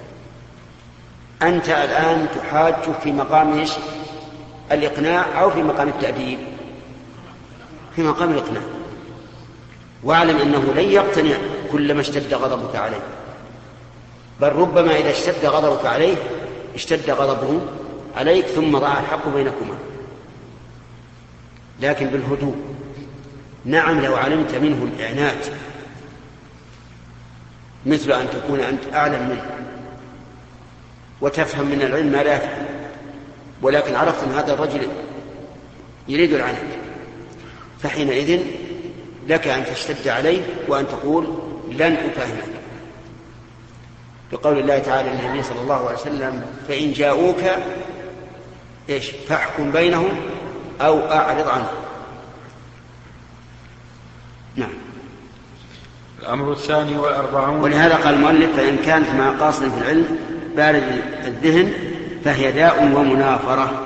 أنت الآن تحاج في مقام الإقناع أو في مقام التأديب؟ في مقام الإقناع. واعلم أنه لن يقتنع كلما اشتد غضبك عليه، بل ربما إذا اشتد غضبك عليه اشتد غضبه عليك ثم ضاع الحق بينكما. لكن بالهدوء. نعم، لو علمت منه الإعنات مثل أن تكون أنت أعلم منه وتفهم من العلم ما لا يفهم، ولكن عرفت أن هذا الرجل يريد العنت، فحينئذ لك أن تشتد عليه وأن تقول لن أفهمك، بقول الله تعالى للنبي صلى الله عليه وسلم: فإن جاءوك إيش فاحكم بينهم أو أعرض عنهم. نعم. الأمر الثاني والأربعون. ولهذا قال المؤلف: فإن كانت مع قاصر في العلم بارد الذهن فهي داء ومنافرة.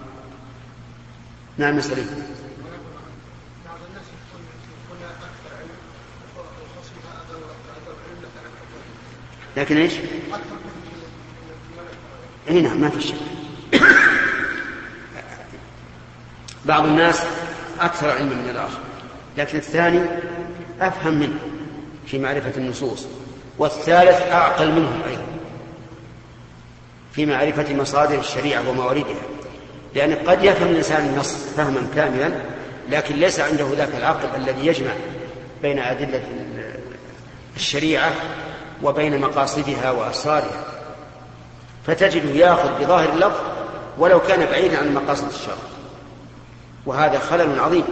نعم مسلم. لكن ايش؟ اي نعم، ما في شك. بعض الناس اكثر علما من الاخر، لكن الثاني أفهم منه في معرفة النصوص، والثالث أعقل منهم أيضا في معرفة مصادر الشريعة ومواردها، لأن قد يفهم الإنسان النص فهما كاملا لكن ليس عنده ذاك العقل الذي يجمع بين أدلة الشريعة وبين مقاصدها وأسرارها، فتجده يأخذ بظاهر اللفظ ولو كان بعيدا عن مقاصد الشرع، وهذا خلل عظيم.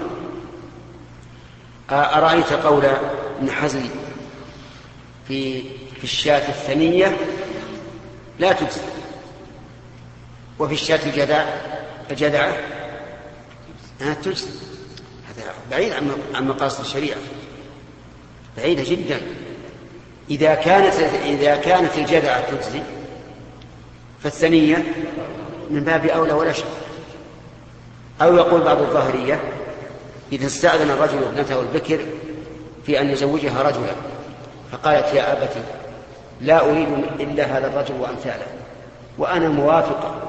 أرأيت قول ابن حزم في في الشاة الثنية لا تجزي، وفي الشاة الجدع الجدعة تجزي، هذا بعيد عن مقاصد الشريعة، بعيدة جدا. إذا كانت إذا كانت الجدعة تجزي فالثنية من باب أولى ولا شك. أو يقول بعض الظاهرية إذا استأذن الرجل ابنته البكر في أن يزوجها رجلا فقالت يا أبتي لا أريد إلا هذا الرجل وأمثاله وأنا موافقة،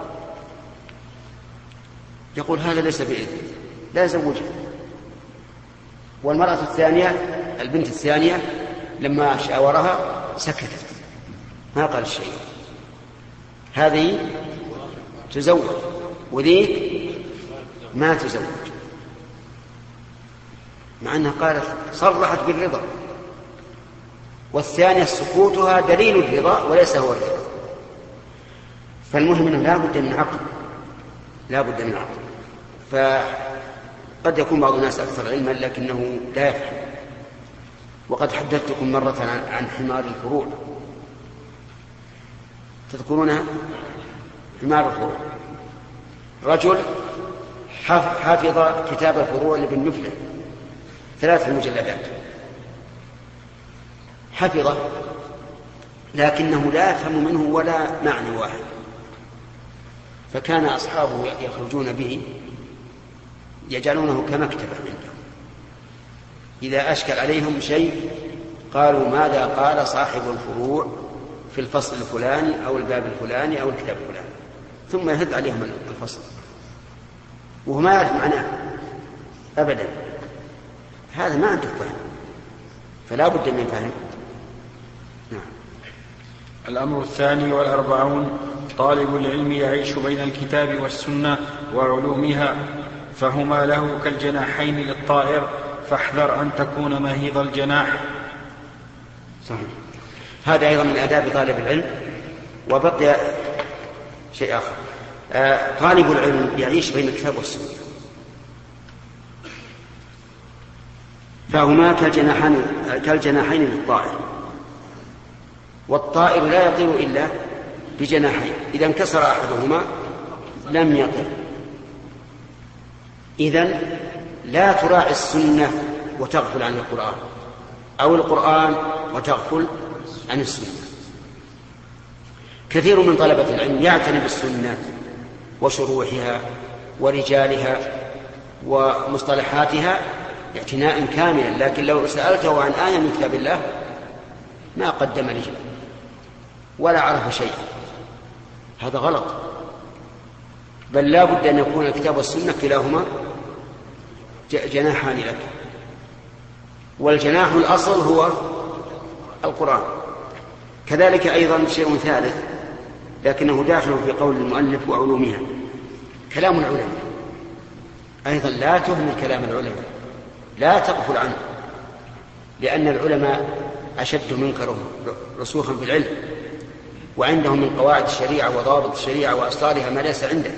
يقول هذا ليس بإذن، لا يزوجها. والمرأة الثانية البنت الثانية لما شاورها سكتت ما قال شيء، هذه تزوج وذيك ما تزوج، مع أنها قالت صرحت بالرضا، والثانية سكوتها دليل الرضا وليس هو الرضا. فالمهم أنه لا بد من عقل، لا بد من عقل. فقد يكون بعض الناس أكثر علما لكنه لا يفهم. وقد حدثتكم مرة عن حمار الفروع، تذكرونها؟ حمار الفروع، رجل حافظ كتاب الفروع لابن مفلح ثلاث مجلدات، حفظه لكنه لا يفهم منه ولا معنى واحد، فكان أصحابه يخرجون به يجعلونه كمكتبة عندهم، إذا أشكل عليهم شيء قالوا ماذا قال صاحب الفروع في الفصل الفلاني أو الباب الفلاني أو الكتاب الفلاني، ثم يهد عليهم الفصل وهو ما يعرف معناه أبدا. هذا ما عنده فهم، فلا بد من فهم. نعم. الأمر الثاني والأربعون: طالب العلم يعيش بين الكتاب والسنة وعلومها، فهما له كالجناحين للطائر، فاحذر أن تكون مهيض الجناح. صحيح. هذا أيضا من آداب طالب العلم. وبقي شيء آخر، آه طالب العلم يعيش بين الكتاب والسنة، فهما كالجناحين, كالجناحين للطائر، والطائر لا يطير إلا بجناحين، إذا انكسر أحدهما لم يطر. إذن لا تراعي السنة وتغفل عن القرآن، أو القرآن وتغفل عن السنة. كثير من طلبة العلم يعتني بالسنة وشروحها ورجالها ومصطلحاتها اعتناء كاملا، لكن لو سألته عن آية من كتاب الله ما قدم رجلا ولا عرف شيئا، هذا غلط. بل لا بد أن يكون الكتاب والسنة كلاهما جناحان لك، والجناح الأصل هو القرآن. كذلك أيضا شيء ثالث لكنه داخل في قول المؤلف وعلومها، كلام العلماء أيضا لا تهمل كلام العلماء، لا تغفل عنه، لأن العلماء أشد منك رسوخا في العلم، وعندهم من قواعد الشريعة وضابط الشريعة وأسرارها ما ليس عندك،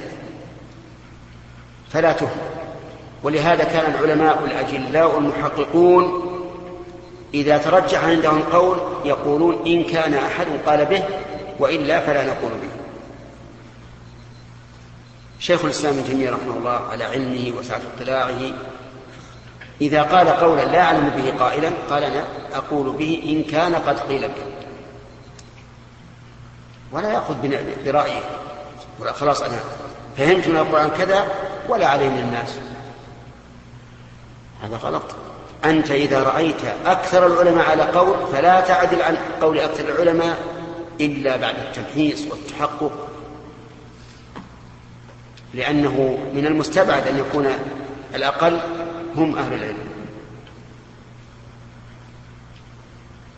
فلا تهمل. ولهذا كان العلماء الأجلاء المحققون إذا ترجح عندهم قول يقولون إن كان أحد قال به وإلا فلا نقول به. شيخ الإسلام ابن تيمية رحمه الله على علمه وسعة اطلاعه إذا قال قولا لا أعلم به قائلا قال أنا أقول به إن كان قد قيل به، ولا يأخذ برأيه ولا خلاص أنا فهمت من القرآن كذا ولا عليه من الناس، هذا غلط. أنت إذا رأيت أكثر العلماء على قول فلا تعدل عن قول أكثر العلماء إلا بعد التمحيص والتحقق، لأنه من المستبعد أن يكون الأقل هم أهل العلم.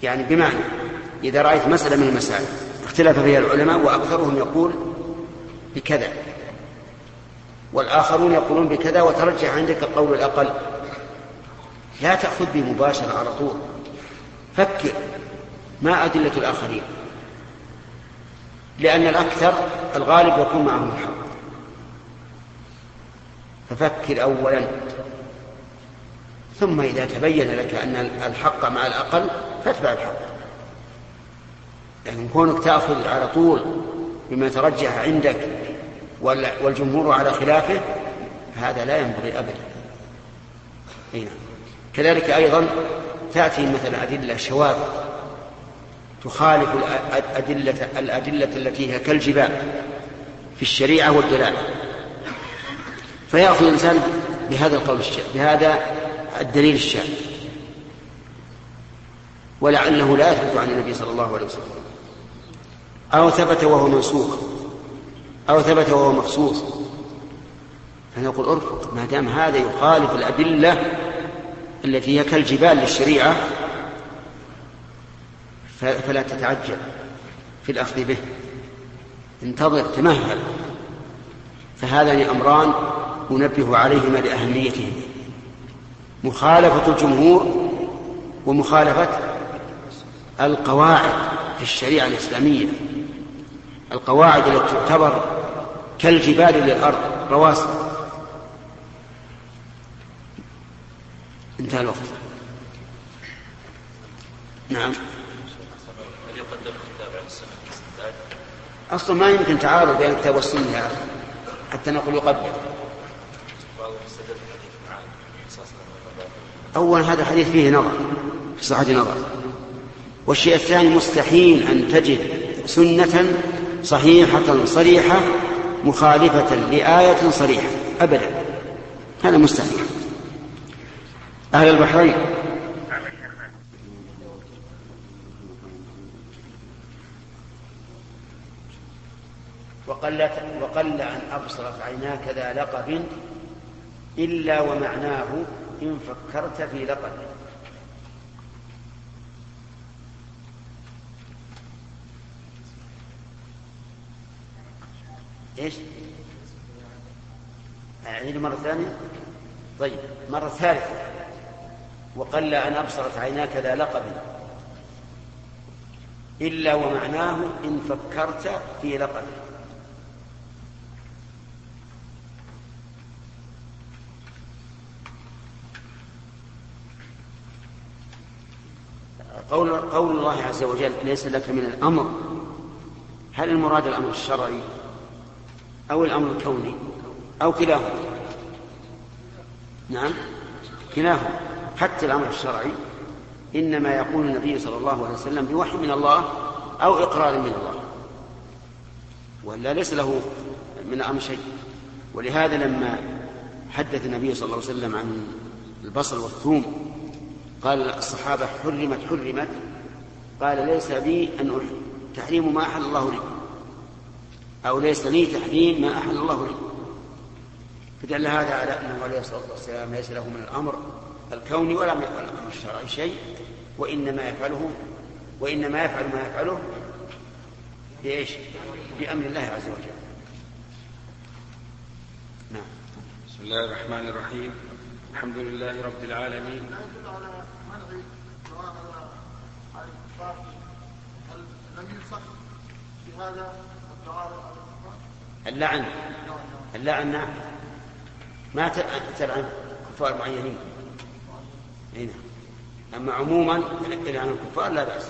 يعني بمعنى إذا رأيت مسألة من المسائل اختلف فيها العلماء وأكثرهم يقول بكذا والآخرون يقولون بكذا وترجح عندك القول الأقل، لا تأخذ به مباشرة على طول، فكر ما أدلة الآخرين، لأن الأكثر الغالب يكون معهم الحق، ففكر أولا، ثم إذا تبين لك أن الحق مع الأقل فاتبع الحق. يعني كونك تأخذ على طول بما ترجح عندك والجمهور على خلافه هذا لا ينبغي أبدا. هنا كذلك أيضا تأتي مثلا أدلة شواذ تخالف الأدلة, الأدلة التي هي كالجبال في الشريعة والدلالة، فيأخذ الإنسان بهذا القول الشاذ بهذا الدليل الشاذ ولعله لا يثبت عن النبي صلى الله عليه وسلم، أو ثبت وهو منسوخ أو ثبت وهو مخصوص، فنقول ارفض ما دام هذا يخالف الأدلة التي هي كالجبال للشريعة فلا تتعجل في الأخذ به، انتظر تمهل. فهذان أمران أنبه عليهما لأهميتهما: مخالفة الجمهور ومخالفة القواعد في الشريعة الإسلامية، القواعد التي تعتبر كالجبال للأرض رواسي. انتهى الوقت. نعم. أصلا ما يمكن تعارض بين الكتاب والسنة حتى نقول يقدم. أولا هذا الحديث فيه نظر في صحة نظر، والشيء الثاني مستحيل أن تجد سنة صحيحة صريحة مخالفة لآية صريحة أبدا، هذا مستحيل. أهل البحرين وقل, وقل أن أبصرت عيناك ذا لقب إلا ومعناه إن فكرت في لقب. إيش؟ أعيد مرة ثانية؟ طيب مرة ثالثة. وقل أن أبصرت عيناك ذا لقب إلا ومعناه إن فكرت في لقب. قول, قول الله عز وجل ليس لك من الأمر، هل المراد الأمر الشرعي أو الأمر الكوني أو كلاهما؟ نعم كلاهما. حتى الأمر الشرعي إنما يقول النبي صلى الله عليه وسلم بوحي من الله أو إقرار من الله، ولا ليس له من الأمر شيء. ولهذا لما حدث النبي صلى الله عليه وسلم عن البصل والثوم قال الصحابة حرمت حرمت قال ليس بي أن أحرم، تحريم ما أحل الله لي، أو ليس لي تحريم ما أحل الله لي. فدل هذا على أنه عليه الصلاة والسلام ليس له من الأمر الكوني ولا من الأمر الشرعي شيء، وإنما يفعله وإنما يفعل ما يفعله بإيش؟ بأمر الله عز وجل. نعم. بسم الله الرحمن الرحيم. الحمد لله رب العالمين. اللعن اللعن نعم، ما تلعن كفار معينين هنا، أما عموما لعن الكفار لا بأس.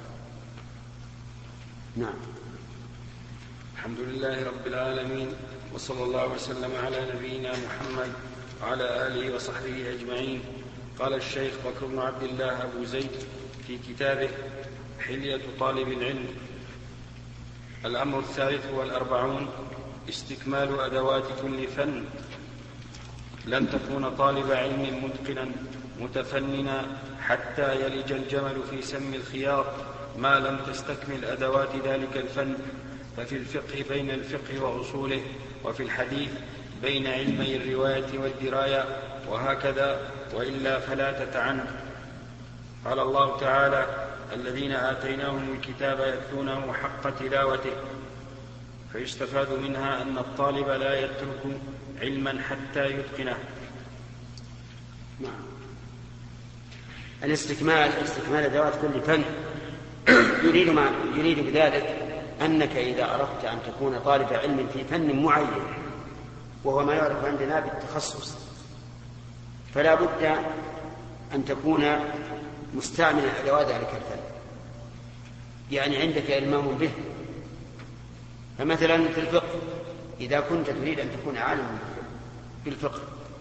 نعم. الحمد لله رب العالمين، وصلى الله وسلم على نبينا محمد وعلى آله وصحبه أجمعين. قال الشيخ بكر بن عبد الله أبو زيد في كتابه حلية طالب العلم: الأمر الثالث والأربعون استكمال أدوات كل فن. لن تكون طالب علم متقنا متفننا حتى يلج الجمل في سم الخياط ما لم تستكمل أدوات ذلك الفن. ففي الفقه بين الفقه وأصوله، وفي الحديث بين علمي الرواية والدراية، وهكذا، وإلا فلا تتعن. قال الله تعالى: الذين آتيناهم الكتاب يتلونه حق تلاوته، فيستفاد منها أن الطالب لا يترك علما حتى يتقنه. نعم. الاستكمال استكمال أدوات كل فن يريد ما يريد بذلك أنك إذا أردت أن تكون طالب علم في فن معين وهو ما يعرف عندنا بالتخصص، فلا بد أن تكون مستعملا أدوات ذلك الفن، يعني عندك إلمام به. فمثلا في الفقه إذا كنت تريد أن تكون عالما بالفقه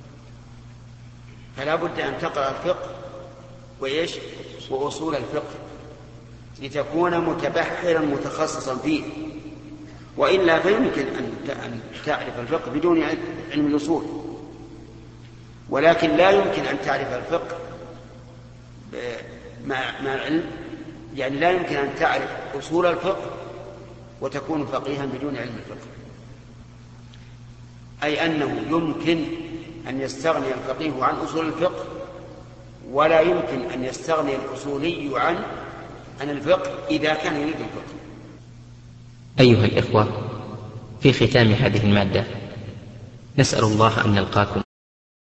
فلا بد أن تقرأ الفقه وإيش وأصول الفقه لتكون متبحرا متخصصا فيه، وإلا فيمكن أن تعرف الفقه بدون علم الأصول، ولكن لا يمكن أن تعرف الفقه مع العلم، يعني لا يمكن أن تعرف أصول الفقه وتكون فقيها بدون علم الفقه، أي أنه يمكن أن يستغني الفقيه عن أصول الفقه ولا يمكن أن يستغني الأصولي عن عن الفقه إذا كان يريد الفقه. أيها الإخوة، في ختام هذه المادة نسأل الله أن نلقاكم